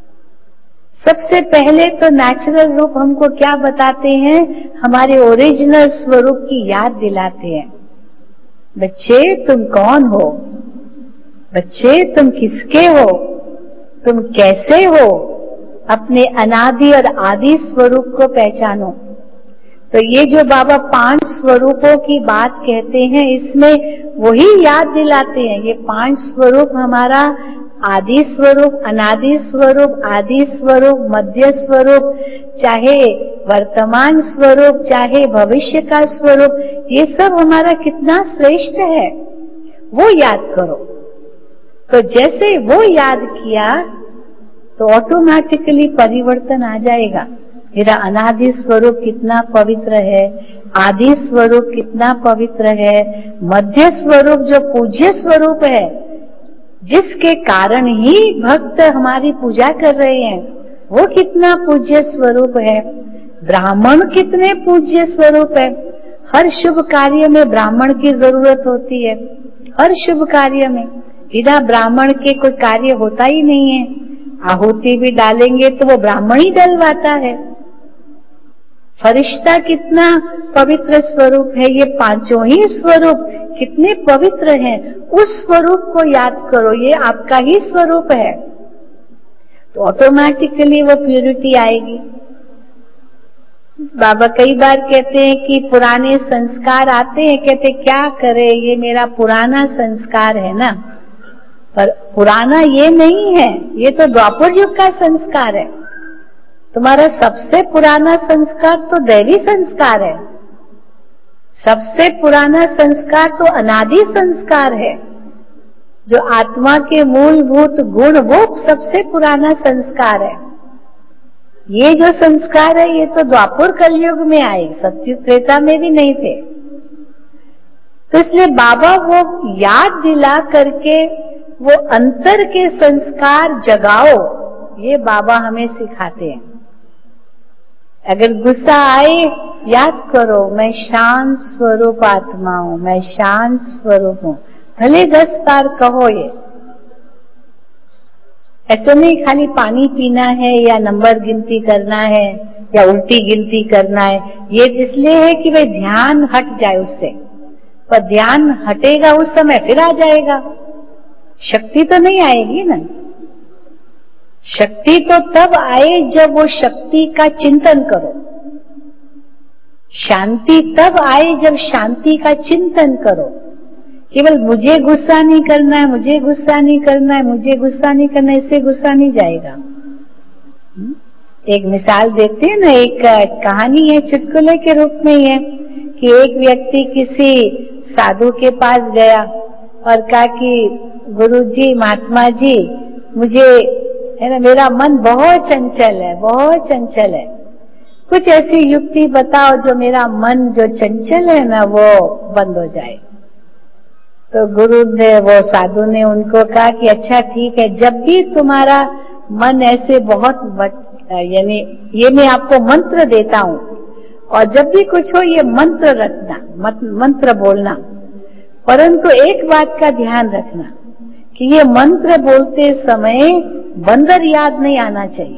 सबसे पहले तो नेचुरल रूप हमको क्या बताते हैं, हमारे ओरिजिनल स्वरूप की याद दिलाते हैं। बच्चे तुम कौन हो, बच्चे तुम किसके हो, तुम कैसे हो, अपने अनादि और आदि स्वरूप को पहचानो। तो ये जो बाबा 5 स्वरूपों की बात कहते हैं इसमें वही याद दिलाते हैं। ये 5 स्वरूप हमारा आदि स्वरूप, अनादि स्वरूप, आदि स्वरूप, मध्य स्वरूप, चाहे वर्तमान स्वरूप, चाहे भविष्य का स्वरूप, ये सब हमारा कितना श्रेष्ठ है, वो याद करो। तो जैसे वो याद किया तो ऑटोमेटिकली परिवर्तन आ जाएगा। मेरा अनादि स्वरूप कितना पवित्र है, आदि स्वरूप कितना पवित्र है, मध्य स्वरूप जो पूज्य स्वरूप है, जिसके कारण ही भक्त हमारी पूजा कर रहे हैं, वो कितना पूज्य स्वरूप है। ब्राह्मण कितने पूज्य स्वरूप है। हर शुभ कार्य में ब्राह्मण की जरूरत होती है, हर शुभ कार्य में। बिना ब्राह्मण के कोई कार्य होता ही नहीं है। आहुति भी डालेंगे तो वो ब्राह्मण ही डलवाता है। फरिश्ता कितना पवित्र स्वरूप है, ये 5 ही स्वरूप कितने पवित्र हैं। उस स्वरूप को याद करो, ये आपका ही स्वरूप है, तो ऑटोमेटिकली वो प्यूरिटी आएगी। बाबा कई बार कहते हैं कि पुराने संस्कार आते हैं, कहते क्या करे, ये मेरा पुराना संस्कार है ना। पर पुराना ये नहीं है, ये तो द्वापर युग का संस्कार है। तुम्हारा सबसे पुराना संस्कार तो दैवी संस्कार है, सबसे पुराना संस्कार तो अनादि संस्कार है। जो आत्मा के मूलभूत गुण, वो सबसे पुराना संस्कार है। ये जो संस्कार है ये तो द्वापर कलयुग में आए, सत्युग त्रेता में भी नहीं थे। तो इसलिए बाबा वो याद दिला करके वो अंतर के संस्कार जगाओ, ये बाबा हमें सिखाते हैं। अगर गुस्सा आए, याद करो मैं शांत स्वरूप आत्मा हूं, मैं शांत स्वरूप हूं। भले 10 बार कहो ये, ऐसे नहीं खाली पानी पीना है या नंबर गिनती करना है या उल्टी गिनती करना है। ये इसलिए है कि भाई ध्यान हट जाए उससे, पर ध्यान हटेगा उस समय फिर आ जाएगा, शक्ति तो नहीं आएगी ना। शक्ति तो तब आए जब वो शक्ति का चिंतन करो। शांति तब आए जब शांति का चिंतन करो। केवल मुझे गुस्सा नहीं करना है, मुझे गुस्सा नहीं करना है, मुझे गुस्सा नहीं करना है, इससे गुस्सा नहीं जाएगा। एक मिसाल देते हैं ना, एक कहानी है, चुटकुले के रूप में है कि एक व्यक्ति किसी साधु के पास गया और कहा कि गुरुजी, महात्मा जी, मुझे है ना, मेरा मन बहुत चंचल है, बहुत चंचल है, कुछ ऐसी युक्ति बताओ जो मेरा मन जो चंचल है ना वो बंद हो जाए। तो गुरु ने, वो साधु ने उनको कहा कि अच्छा ठीक है, जब भी तुम्हारा मन ऐसे बहुत यानी ये मैं आपको मंत्र देता हूं, और जब भी कुछ हो ये मंत्र रखना, मंत्र बोलना, परंतु एक बात का ध्यान रखना कि ये मंत्र बोलते समय बंदर याद नहीं आना चाहिए,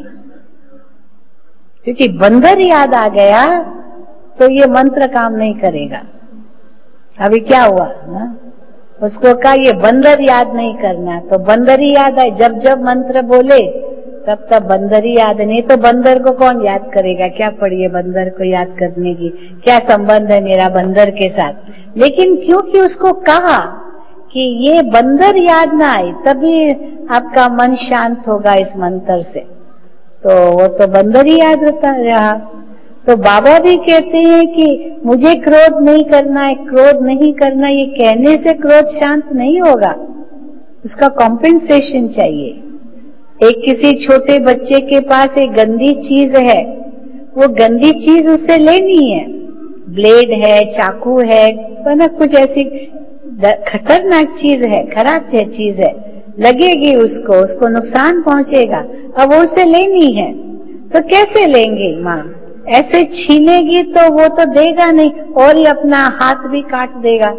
क्योंकि बंदर याद आ गया तो ये मंत्र काम नहीं करेगा। अभी क्या हुआ ना, उसको कहा ये बंदर याद नहीं करना, तो बंदर ही याद आए, जब जब मंत्र बोले तब तब बंदर ही याद, नहीं तो बंदर को कौन याद करेगा, क्या पड़ी है बंदर को याद करने की, क्या संबंध है मेरा बंदर के साथ। लेकिन क्योंकि उसको कहा कि ये बंदर याद ना आए, तभी आपका मन शांत होगा इस मंत्र से, तो वो तो बंदर ही याद रहा। तो बाबा भी कहते हैं कि मुझे क्रोध नहीं करना है, क्रोध नहीं करना, ये कहने से क्रोध शांत नहीं होगा, उसका कॉम्पेंसेशन चाहिए। एक किसी छोटे बच्चे के पास एक गंदी चीज है, वो गंदी चीज उससे लेनी है, ब्लेड है, चाकू है, तो ना कुछ ऐसी खतरनाक चीज है, खराब चीज है, लगेगी उसको, उसको नुकसान पहुंचेगा, अब वो उसे लेनी है, तो कैसे लेंगे माँ, ऐसे छीनेगी तो वो तो देगा नहीं, और ही अपना हाथ भी काट देगा।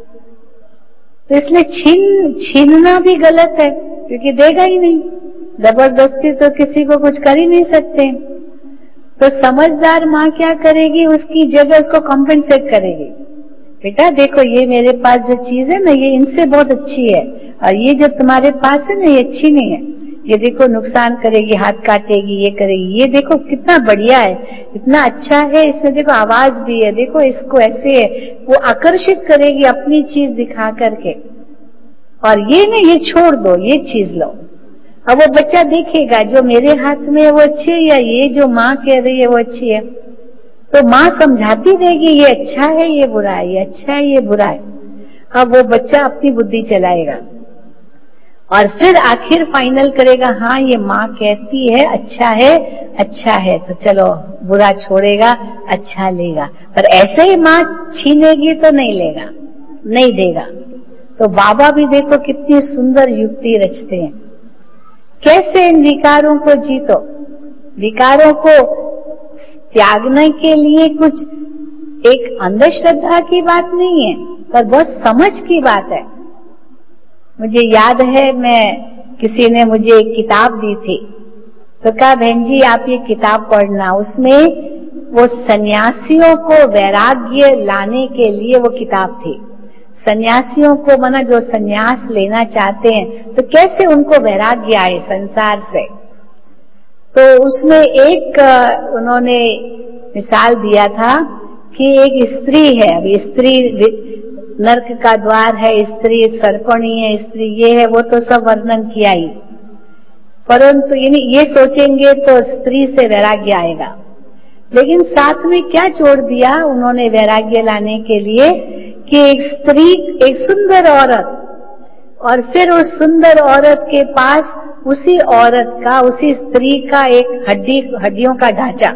तो इसलिए छीनना भी गलत है, क्योंकि देगा ही नहीं, जबरदस्ती तो किसी को कुछ कर ही नहीं सकते। तो समझदार माँ क्या करेगी, उसकी जगह उसको कॉम्पेंसेट करेगी, बेटा देखो ये मेरे पास जो चीज है ना ये इनसे बहुत अच्छी है, और ये जो तुम्हारे पास है ना ये अच्छी नहीं है, ये देखो नुकसान करेगी, हाथ काटेगी, ये करेगी, ये देखो कितना बढ़िया है, इतना अच्छा है, इसमें देखो आवाज भी है, देखो इसको ऐसे है, वो आकर्षित करेगी अपनी चीज दिखा करके, और ये ना ये छोड़ दो, ये चीज लो। अब वो बच्चा देखेगा जो मेरे हाथ में है वो अच्छी है, या ये जो माँ कह रही है वो अच्छी है, तो माँ समझाती रहेगी ये अच्छा है, ये बुरा है, ये अच्छा है, ये बुरा है। अब वो बच्चा अपनी बुद्धि चलाएगा और फिर आखिर फाइनल करेगा, हाँ ये माँ कहती है अच्छा है, अच्छा है, तो चलो बुरा छोड़ेगा, अच्छा लेगा। पर ऐसे ही माँ छीनेगी तो नहीं लेगा, नहीं देगा। तो बाबा भी देखो कितनी सुंदर युक्ति रचते हैं, कैसे इन विकारों को जीतो। विकारों को त्यागने के लिए कुछ एक अंधश्रद्धा की बात नहीं है, पर बहुत समझ की बात है। मुझे याद है, मैं किसी ने मुझे एक किताब दी थी, तो कहा बहन जी आप ये किताब पढ़ना, उसमें वो सन्यासियों को वैराग्य लाने के लिए वो किताब थी। सन्यासियों को माना जो सन्यास लेना चाहते हैं तो कैसे उनको वैराग्य आए संसार से। तो उसमें एक उन्होंने मिसाल दिया था कि एक स्त्री है, अभी स्त्री नरक का द्वार है, स्त्री सर्पणी है, स्त्री ये है, वो तो सब वर्णन किया ही, परंतु ये सोचेंगे तो स्त्री से वैराग्य आएगा। लेकिन साथ में क्या जोड़ दिया उन्होंने वैराग्य लाने के लिए कि एक स्त्री, एक सुंदर औरत, और फिर उस सुंदर औरत के पास उसी औरत का, उसी स्त्री का एक हड्डियों का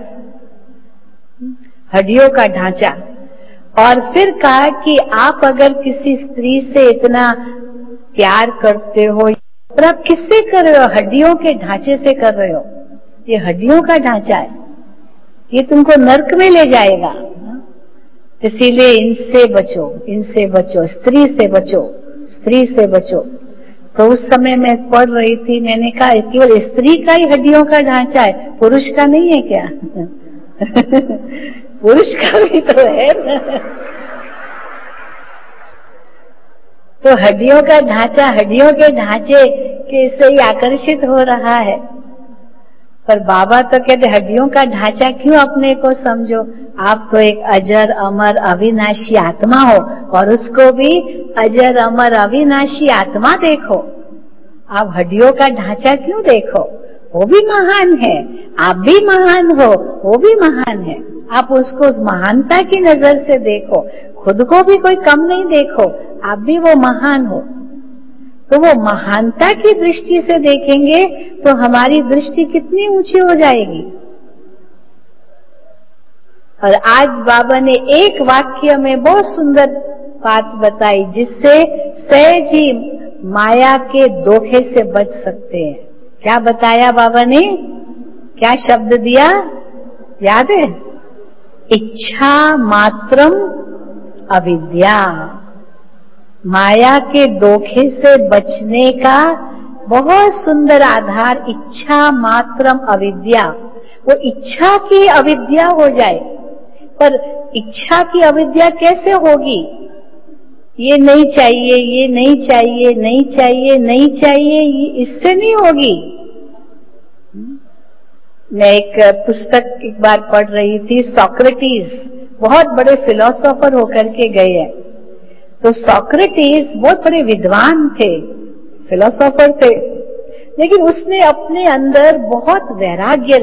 ढांचा, और फिर कहा कि आप अगर किसी स्त्री से इतना प्यार करते हो, पर आप किससे कर रहे हो? हड्डियों के ढांचे से कर रहे हो। ये हड्डियों का ढांचा है, ये तुमको नर्क में ले जाएगा। इसीलिए इनसे बचो, स्त्री से बचो। तो उस समय मैं पढ़ रही थी, मैंने कहा केवल स्त्री का ही हड्डियों का ढांचा है, पुरुष का नहीं है क्या? पुरुष का भी तो है ना। तो हड्डियों का ढांचा, हड्डियों के ढांचे के से ही आकर्षित हो रहा है। पर बाबा तो कहते हड्डियों का ढांचा क्यों अपने को समझो, आप तो एक अजर अमर अविनाशी आत्मा हो, और उसको भी अजर अमर अविनाशी आत्मा देखो। आप हड्डियों का ढांचा क्यों देखो? वो भी महान है, आप भी महान हो, वो भी महान है। आप उसको उस महानता की नजर से देखो, खुद को भी कोई कम नहीं देखो, आप भी वो महान हो। तो वो महानता की दृष्टि से देखेंगे तो हमारी दृष्टि कितनी ऊंची हो जाएगी। और आज बाबा ने एक वाक्य में बहुत सुंदर बात बताई, जिससे सहज ही माया के धोखे से बच सकते हैं। क्या बताया बाबा ने? क्या शब्द दिया, याद है? इच्छा मात्रम अविद्या। माया के धोखे से बचने का बहुत सुंदर आधार इच्छा मात्रम अविद्या। वो इच्छा की अविद्या हो जाए, पर इच्छा की अविद्या कैसे होगी? ये नहीं चाहिए, ये नहीं चाहिए, नहीं चाहिए, नहीं चाहिए, इससे नहीं होगी। मैं एक पुस्तक एक बार पढ़ रही थी, सोक्रेटिस बहुत बड़े फिलोसोफर होकर के गए हैं। तो सोक्रेटिस बहुत बड़े विद्वान थे, फिलोसोफर थे, लेकिन उसने अपने अंदर बहुत वैराग्य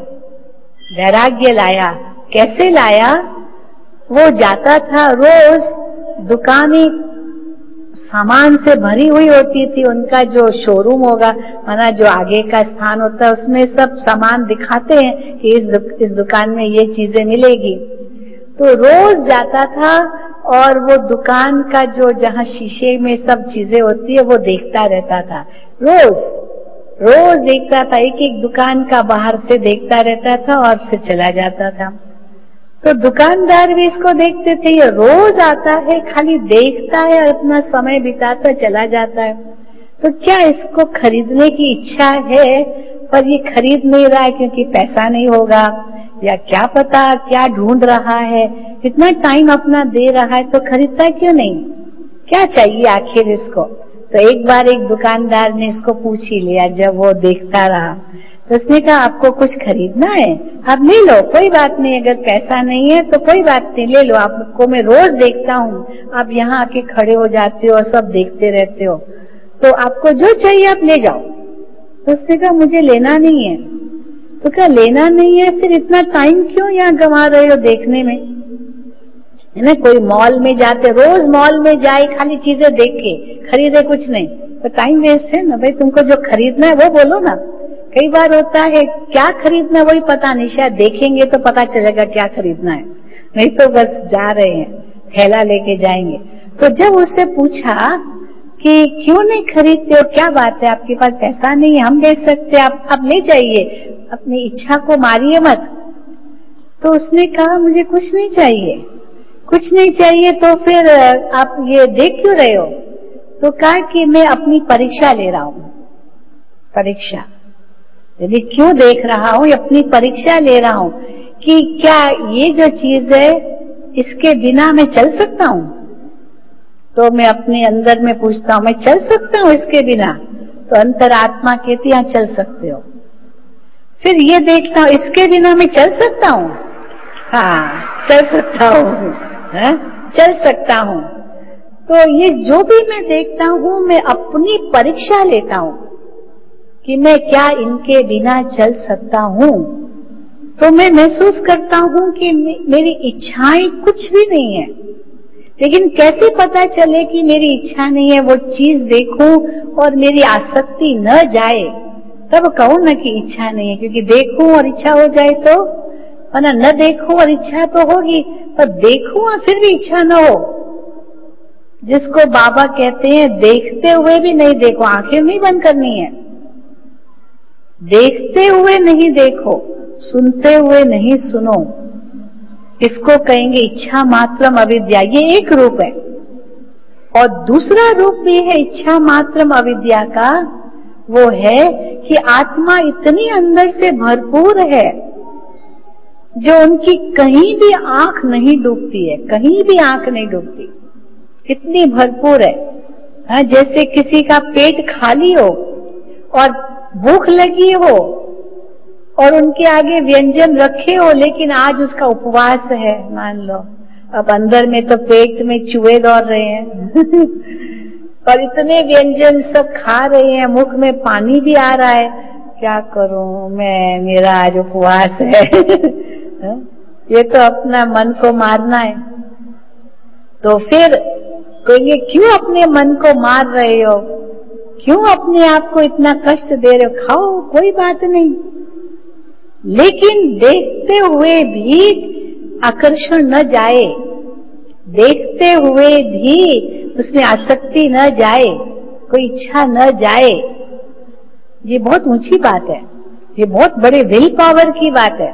लाया। कैसे लाया? वो जाता था, रोज दुकानें सामान से भरी हुई होती थी, उनका जो शोरूम होगा, माना जो आगे का स्थान होता है, उसमें सब सामान दिखाते हैं कि इस दुकान में ये चीजें मिलेगी। तो रोज जाता था और वो दुकान का जो जहां शीशे में सब चीजें होती है वो देखता रहता था। रोज देखता था, एक दुकान का बाहर से देखता रहता था और फिर चला जाता था। तो दुकानदार भी इसको देखते थे, ये रोज आता है, खाली देखता है, अपना समय बिताता चला जाता है, तो क्या इसको खरीदने की इच्छा है, पर ये खरीद नहीं रहा है क्योंकि पैसा नहीं होगा, या क्या पता क्या ढूंढ रहा है, इतना टाइम अपना दे रहा है, तो खरीदता क्यों नहीं? क्या चाहिए आखिर इसको? तो एक बार एक दुकानदार ने इसको पूछ ही लिया, जब वो देखता रहा तो उसने कहा, आपको कुछ खरीदना है? आप ले लो, कोई बात नहीं, अगर पैसा नहीं है तो कोई बात नहीं, ले लो, आपको मैं रोज देखता हूँ, आप यहाँ आके खड़े हो जाते हो, सब देखते रहते हो, तो आपको जो चाहिए आप ले जाओ। तो उसने कहा, मुझे लेना नहीं है। तो क्या लेना नहीं है, फिर इतना टाइम क्यों यहाँ गंवा रहे हो देखने में? है ना, कोई मॉल में जाते, रोज मॉल में जाए, खाली चीजें देख के खरीदे कुछ नहीं, तो टाइम वेस्ट है ना भाई। तुमको जो खरीदना है वो बोलो ना। कई बार होता है क्या खरीदना वही पता नहीं, शायद देखेंगे तो पता चलेगा क्या खरीदना है, नहीं तो बस जा रहे हैं, थैला लेके जाएंगे। तो जब उससे पूछा कि क्यों नहीं खरीदते हो, क्या बात है, आपके पास पैसा नहीं है, हम दे सकते, आप ले जाइए, अपनी इच्छा को मारिए मत। तो उसने कहा, मुझे कुछ नहीं चाहिए, तो फिर आप ये देख क्यों रहे हो? तो कहा कि मैं अपनी परीक्षा ले रहा हूं। परीक्षा यदि क्यों देख रहा हूं, अपनी परीक्षा ले रहा हूं कि क्या ये जो चीज है इसके बिना मैं चल सकता हूं। तो मैं अपने अंदर में पूछता हूं, मैं चल सकता हूं इसके बिना? तो अंतरात्मा कहती, हाँ चल सकते हो। फिर ये देखता हूं, इसके बिना मैं चल सकता हूं? हाँ चल सकता हूं, चल सकता हूं। तो ये जो भी मैं देखता हूं, मैं अपनी परीक्षा लेता हूं कि मैं क्या इनके बिना चल सकता हूं। तो मैं महसूस करता हूं कि मेरी इच्छाएं कुछ भी नहीं है, लेकिन कैसे पता चले कि मेरी इच्छा नहीं है वो चीज देखूं और मेरी आसक्ति न जाए, तब कहूं न कि इच्छा नहीं है। क्योंकि देखूं और इच्छा हो जाए तो, वरना न देखूं और इच्छा तो होगी, पर देखूं और फिर भी इच्छा न हो, जिसको बाबा कहते हैं देखते हुए भी नहीं देखो, आंखें नहीं बंद करनी है। देखते हुए नहीं देखो, सुनते हुए नहीं सुनो, इसको कहेंगे इच्छा मात्रम अविद्या। ये एक रूप है। और दूसरा रूप भी है इच्छा मात्रम अविद्या का, वो है कि आत्मा इतनी अंदर से भरपूर है जो उनकी कहीं भी आंख नहीं डूबती है, कहीं भी आंख नहीं डूबती, कितनी भरपूर है। हाँ, जैसे किसी का पेट खाली हो और भूख लगी हो और उनके आगे व्यंजन रखे हो, लेकिन आज उसका उपवास है मान लो, अब अंदर में तो पेट में चूहे दौड़ रहे हैं और इतने व्यंजन सब खा रहे हैं, मुख में पानी भी आ रहा है, क्या करूं मैं, मेरा आज उपवास है ये तो अपना मन को मारना है। तो फिर कहेंगे क्यों अपने मन को मार रहे हो, क्यों अपने आप को इतना कष्ट दे रहे हो, खाओ कोई बात नहीं, लेकिन देखते हुए भी आकर्षण न जाए, देखते हुए भी उसमें आसक्ति न जाए, कोई इच्छा न जाए। ये बहुत ऊंची बात है, ये बहुत बड़े विल पावर की बात है।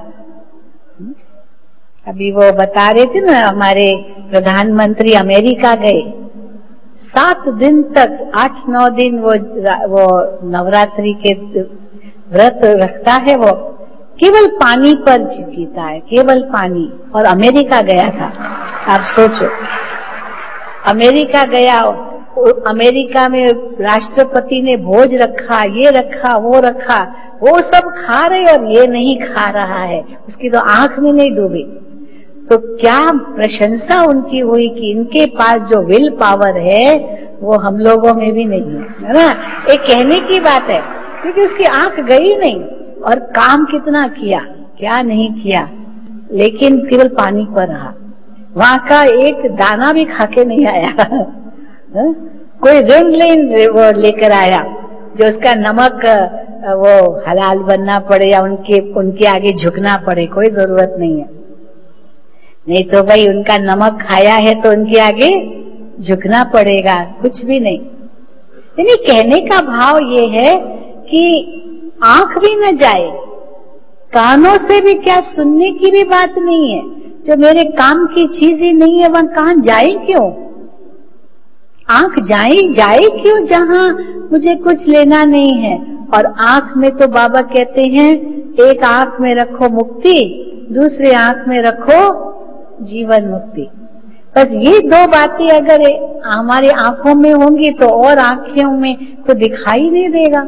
अभी वो बता रहे थे ना, हमारे प्रधानमंत्री अमेरिका गए, 7 दिन तक 8-9 दिन वो नवरात्रि के व्रत रखता है, वो केवल पानी पर जीता है, केवल पानी, और अमेरिका गया था। आप सोचो, अमेरिका गया, अमेरिका में राष्ट्रपति ने भोज रखा, ये रखा वो रखा, वो सब खा रहे और ये नहीं खा रहा है, उसकी तो आंख में नहीं डूबी। तो क्या प्रशंसा उनकी हुई कि इनके पास जो विल पावर है वो हम लोगों में भी नहीं है ना। एक कहने की बात है, क्योंकि उसकी आंख गई नहीं, और काम कितना किया, क्या नहीं किया, लेकिन केवल पानी पर रहा, वहां का एक दाना भी खाके नहीं आया कोई ऋण लेकर आया जो उसका नमक वो हलाल बनना पड़े या उनके आगे झुकना पड़े, कोई जरूरत नहीं है। नहीं तो भाई उनका नमक खाया है तो उनके आगे झुकना पड़ेगा, कुछ भी नहीं। यानी कहने का भाव ये है कि आंख भी न जाए, कानों से भी क्या सुनने की भी बात नहीं है, जो मेरे काम की चीज ही नहीं है वहां कान जाए क्यों, आंख जाए क्यों जहां मुझे कुछ लेना नहीं है। और आंख में तो बाबा कहते हैं एक आंख में रखो मुक्ति, दूसरे आंख में रखो जीवन मुक्ति। बस ये 2 बातें अगर हमारी आंखों में होंगी तो और आंखों में तो दिखाई नहीं देगा।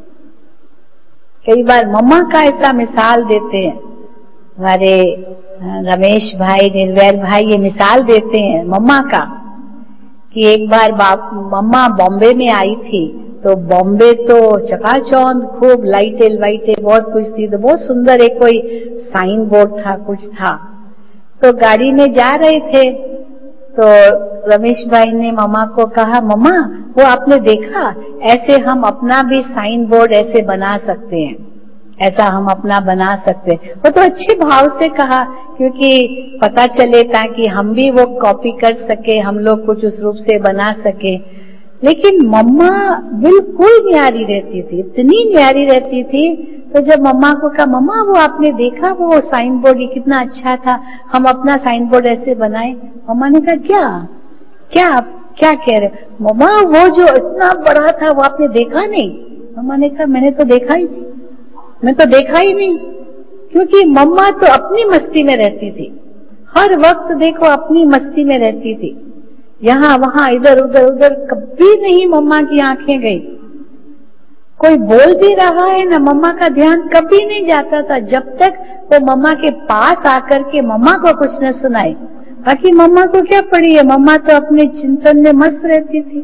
कई बार मम्मा का ऐसा मिसाल देते हैं, हमारे रमेश भाई, निर्वैर भाई ये मिसाल देते हैं मम्मा का, कि एक बार मम्मा बॉम्बे में आई थी, तो बॉम्बे तो चकाचौंध, खूब लाइटें वाइटें बहुत कुछ थी, तो बहुत सुंदर एक कोई साइन बोर्ड था, कुछ था, तो गाड़ी में जा रहे थे, तो रमेश भाई ने मम्मा को कहा, मम्मा वो आपने देखा, ऐसे हम अपना भी साइन बोर्ड ऐसे बना सकते हैं, ऐसा हम अपना बना सकते हैं। वो तो अच्छे भाव से कहा, क्योंकि पता चले ताकि हम भी वो कॉपी कर सके, हम लोग कुछ उस रूप से बना सके। लेकिन मम्मा बिल्कुल न्यारी रहती थी, इतनी न्यारी रहती थी। तो जब मम्मा को कहा, मम्मा वो आपने देखा वो साइन बोर्ड, ये कितना अच्छा था, हम अपना साइन बोर्ड ऐसे बनाए। मम्मा ने कहा, क्या कह रहे मम्मा, वो जो इतना बड़ा था वो आपने देखा नहीं? मम्मा ने कहा, मैं तो देखा ही नहीं, क्योंकि मम्मा तो अपनी मस्ती में रहती थी, हर वक्त देखो अपनी मस्ती में रहती थी, यहाँ वहां इधर उधर कभी नहीं मम्मा की आंखें गई। कोई बोल भी रहा है ना, मम्मा का ध्यान कभी नहीं जाता था जब तक वो मम्मा के पास आकर के मम्मा को कुछ न सुनाए। बाकी मम्मा को क्या पड़ी है, मम्मा तो अपने चिंतन में मस्त रहती थी।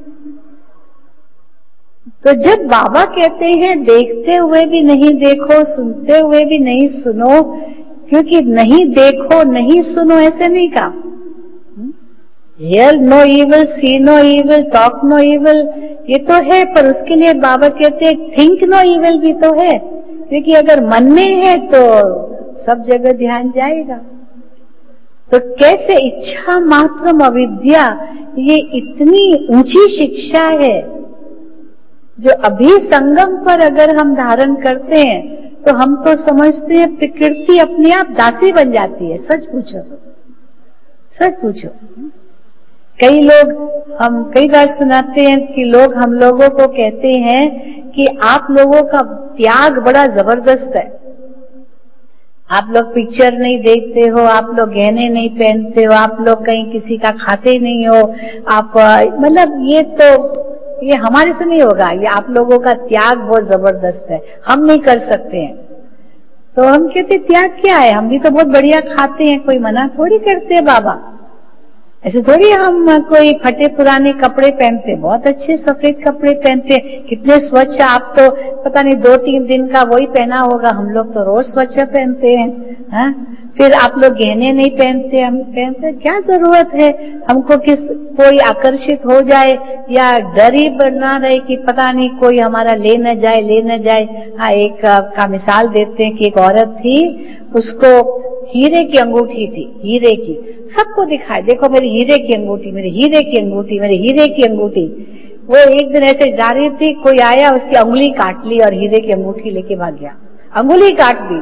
तो जब बाबा कहते हैं देखते हुए भी नहीं देखो, सुनते हुए भी नहीं सुनो, क्योंकि नहीं देखो नहीं सुनो ऐसे नहीं कहा, hear no evil, see no evil, talk no evil, ये तो है, पर उसके लिए बाबा कहते हैं थिंक नो इविल भी तो है, क्योंकि अगर मन में है तो सब जगह ध्यान जाएगा। तो कैसे इच्छा मात्रम अविद्या, ये इतनी ऊंची शिक्षा है जो अभी संगम पर अगर हम धारण करते हैं तो हम तो समझते हैं प्रकृति अपने आप दासी बन जाती है। सच पूछो, सच पूछो। कई लोग, हम कई बार सुनाते हैं कि लोग हम लोगों को कहते हैं कि आप लोगों का त्याग बड़ा जबरदस्त है, आप लोग पिक्चर नहीं देखते हो, आप लोग गहने नहीं पहनते हो, आप लोग कहीं किसी का खाते नहीं हो, आप मतलब ये हमारे से नहीं होगा, ये आप लोगों का त्याग बहुत जबरदस्त है, हम नहीं कर सकते हैं। तो हम कहते त्याग क्या है, हम भी तो बहुत बढ़िया खाते हैं, कोई मना थोड़ी करते हैं बाबा। ऐसे थोड़ी हम कोई फटे पुराने कपड़े पहनते, बहुत अच्छे सफेद कपड़े पहनते, कितने स्वच्छ, आप तो पता नहीं 2-3 दिन का वही पहना होगा, हम लोग तो रोज स्वच्छ पहनते हैं। हाँ? फिर आप लोग गहने नहीं पहनते, हम पहनते, क्या जरूरत है हमको कोई आकर्षित हो जाए या डर ही बना रहे कि पता नहीं कोई हमारा ले न जाए। हाँ, एक का मिसाल देते हैं कि एक औरत थी, उसको हीरे की अंगूठी थी, हीरे की, सबको दिखाए, देखो मेरी हीरे की अंगूठी, मेरी हीरे की अंगूठी, मेरी हीरे की अंगूठी। वो एक दिन ऐसे जा रही थी, कोई आया, उसकी अंगुली काट ली और हीरे की अंगूठी लेके भाग गया, अंगुली काट दी।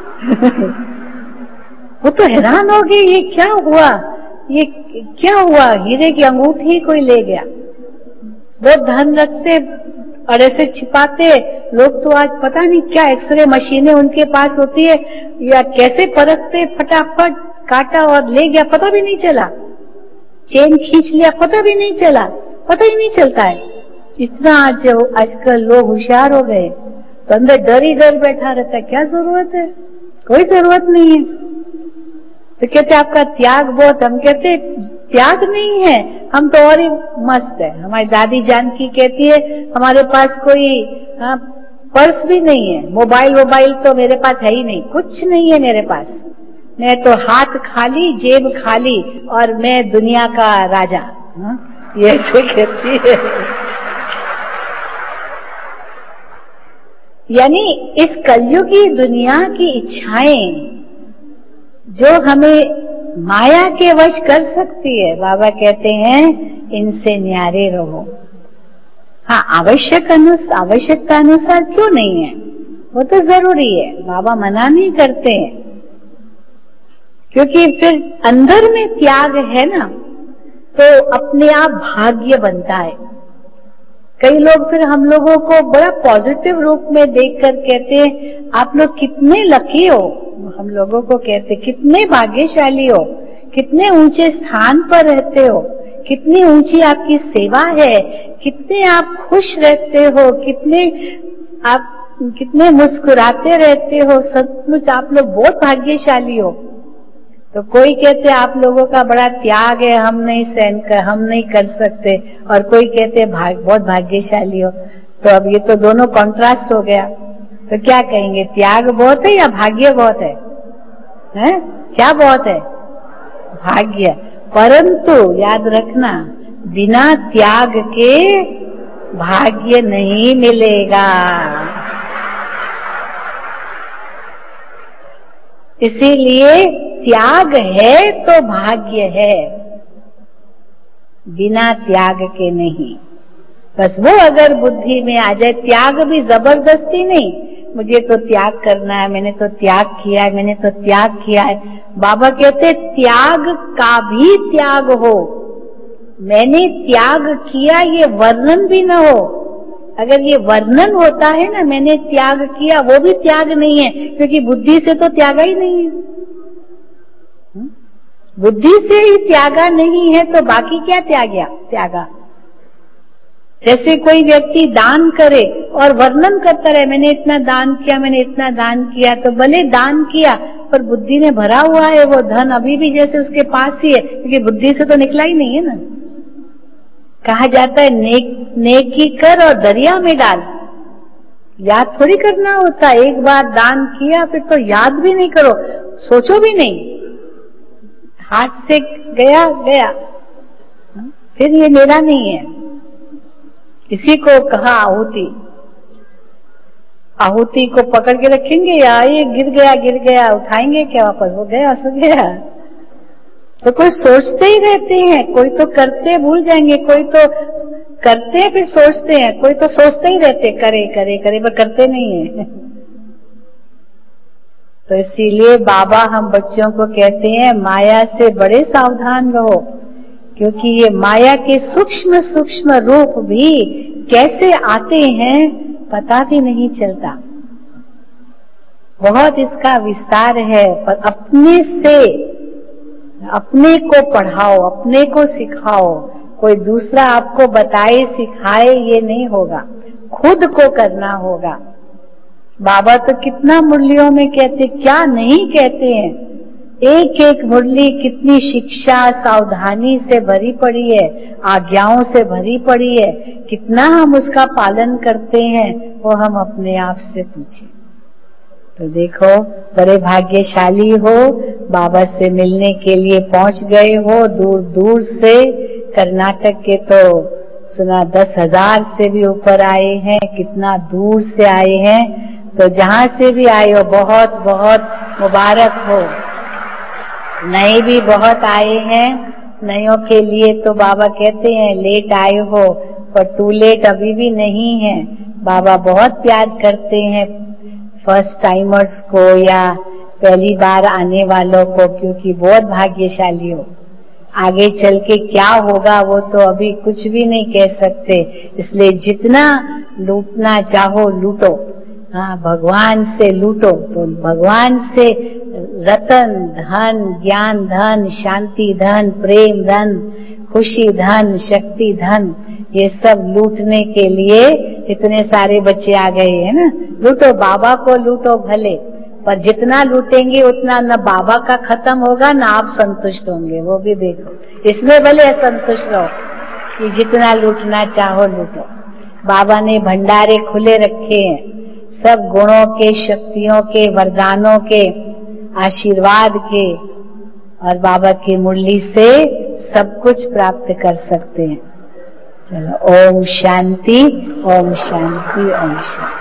वो तो हैरान हो गई, ये क्या हुआ, ये क्या हुआ, हीरे की अंगूठी कोई ले गया। बहुत धन रखते और ऐसे छिपाते लोग, तो आज पता नहीं क्या एक्सरे मशीनें उनके पास होती है, या कैसे परखते, फटाफट काटा और ले गया, पता भी नहीं चला, चेन खींच लिया, पता भी नहीं चला, पता ही नहीं चलता है। इतना आजकल लोग होशियार हो गए, तो अंदर डर ही डर बैठा रहता है, क्या जरूरत है, कोई जरूरत नहीं है। तो कहते आपका त्याग बहुत, हम कहते त्याग नहीं है, हम तो और ही मस्त है। हमारी दादी जानकी कहती है हमारे पास कोई पर्स भी नहीं है, मोबाइल तो मेरे पास है ही नहीं, कुछ नहीं है मेरे पास, मैं तो हाथ खाली, जेब खाली, और मैं दुनिया का राजा। ये ऐसे कहती है। यानी इस कलयुगी दुनिया की इच्छाएं जो हमें माया के वश कर सकती है, बाबा कहते हैं इनसे न्यारे रहो। हाँ, आवश्यकता अनुसार क्यों नहीं है, वो तो जरूरी है, बाबा मना नहीं करते हैं, क्योंकि फिर अंदर में त्याग है ना, तो अपने आप भाग्य बनता है। कई लोग फिर हम लोगों को बड़ा पॉजिटिव रूप में देखकर कहते हैं आप लोग कितने लकी हो, हम लोगों को कहते कितने भाग्यशाली हो, कितने ऊंचे स्थान पर रहते हो, कितनी ऊंची आपकी सेवा है, कितने आप खुश रहते हो, कितने मुस्कुराते रहते हो, सचमुच आप लोग बहुत भाग्यशाली हो। तो कोई कहते आप लोगों का बड़ा त्याग है, हम नहीं कर सकते, और कोई कहते बहुत भाग्यशाली हो। तो अब ये तो दोनों कॉन्ट्रास्ट हो गया, तो क्या कहेंगे, त्याग बहुत है या भाग्य बहुत है? हैं? क्या बहुत है? भाग्य। परंतु याद रखना, बिना त्याग के भाग्य नहीं मिलेगा। इसीलिए त्याग है तो भाग्य है, बिना त्याग के नहीं। बस वो अगर बुद्धि में आ जाए, त्याग भी जबरदस्ती नहीं, मुझे तो त्याग करना है, मैंने तो त्याग किया है, मैंने तो त्याग किया है। बाबा कहते त्याग का भी त्याग हो, मैंने त्याग किया ये वर्णन भी न हो। अगर ये वर्णन होता है ना, मैंने त्याग किया, वो भी त्याग नहीं है, क्योंकि बुद्धि से तो त्यागा ही नहीं है। बुद्धि से ही त्यागा नहीं है तो बाकी क्या त्यागा। जैसे कोई व्यक्ति दान करे और वर्णन करता रहे, मैंने इतना दान किया, मैंने इतना दान किया, तो भले दान किया पर बुद्धि में भरा हुआ है वो धन, अभी भी जैसे उसके पास ही है, क्योंकि बुद्धि से तो निकला ही नहीं है ना। कहा जाता है नेकी कर और दरिया में डाल, याद थोड़ी करना होता, एक बार दान किया फिर तो याद भी नहीं करो, सोचो भी नहीं, हाथ से गया। फिर ये मेरा नहीं है। किसी को कहा आहुति को पकड़ के रखेंगे या ये गिर गया उठाएंगे क्या वापस? वो गया सो गया। तो कोई सोचते ही रहते हैं, कोई तो करते भूल जाएंगे, कोई तो करते फिर सोचते हैं, कोई तो सोचते ही रहते करे करे करे पर करते नहीं है। तो इसीलिए बाबा हम बच्चों को कहते हैं माया से बड़े सावधान रहो, क्योंकि ये माया के सूक्ष्म सूक्ष्म रूप भी कैसे आते हैं पता भी नहीं चलता। बहुत इसका विस्तार है, पर अपने को पढ़ाओ, अपने को सिखाओ। कोई दूसरा आपको बताए सिखाए ये नहीं होगा, खुद को करना होगा। बाबा तो कितना मुरलियों में कहते, क्या नहीं कहते हैं। एक एक मुरली कितनी शिक्षा सावधानी से भरी पड़ी है, आज्ञाओं से भरी पड़ी है। कितना हम उसका पालन करते हैं वो हम अपने आप से पूछें। तो देखो बड़े भाग्यशाली हो, बाबा से मिलने के लिए पहुंच गए हो दूर दूर से। कर्नाटक के तो सुना 10,000 से भी ऊपर आए हैं, कितना दूर से आए हैं। तो जहां से भी आए हो बहुत बहुत मुबारक हो। नए भी बहुत आए हैं, नयों के लिए तो बाबा कहते हैं लेट आए हो पर टू लेट अभी भी नहीं है। बाबा बहुत प्यार करते हैं फर्स्ट टाइमर्स को या पहली बार आने वालों को, क्योंकि बहुत भाग्यशाली हो। आगे चल के क्या होगा वो तो अभी कुछ भी नहीं कह सकते, इसलिए जितना लूटना चाहो लूटो। हाँ, भगवान से लूटो तो भगवान से रतन धन, ज्ञान धन, शांति धन, प्रेम धन, खुशी धन, शक्ति धन, ये सब लूटने के लिए इतने सारे बच्चे आ गए हैं ना। लूटो, बाबा को लूटो भले, पर जितना लूटेंगे उतना न बाबा का खत्म होगा न आप संतुष्ट होंगे। वो भी देखो, इसमें भले असंतुष्ट रहो कि जितना लूटना चाहो लूटो। बाबा ने भंडारे खुले रखे हैं, सब गुणों के, शक्तियों के, वरदानों के, आशीर्वाद के, और बाबा की मुरली से सब कुछ प्राप्त कर सकते हैं। चलो, ओम शांति, ओम शांति, ओम शांति।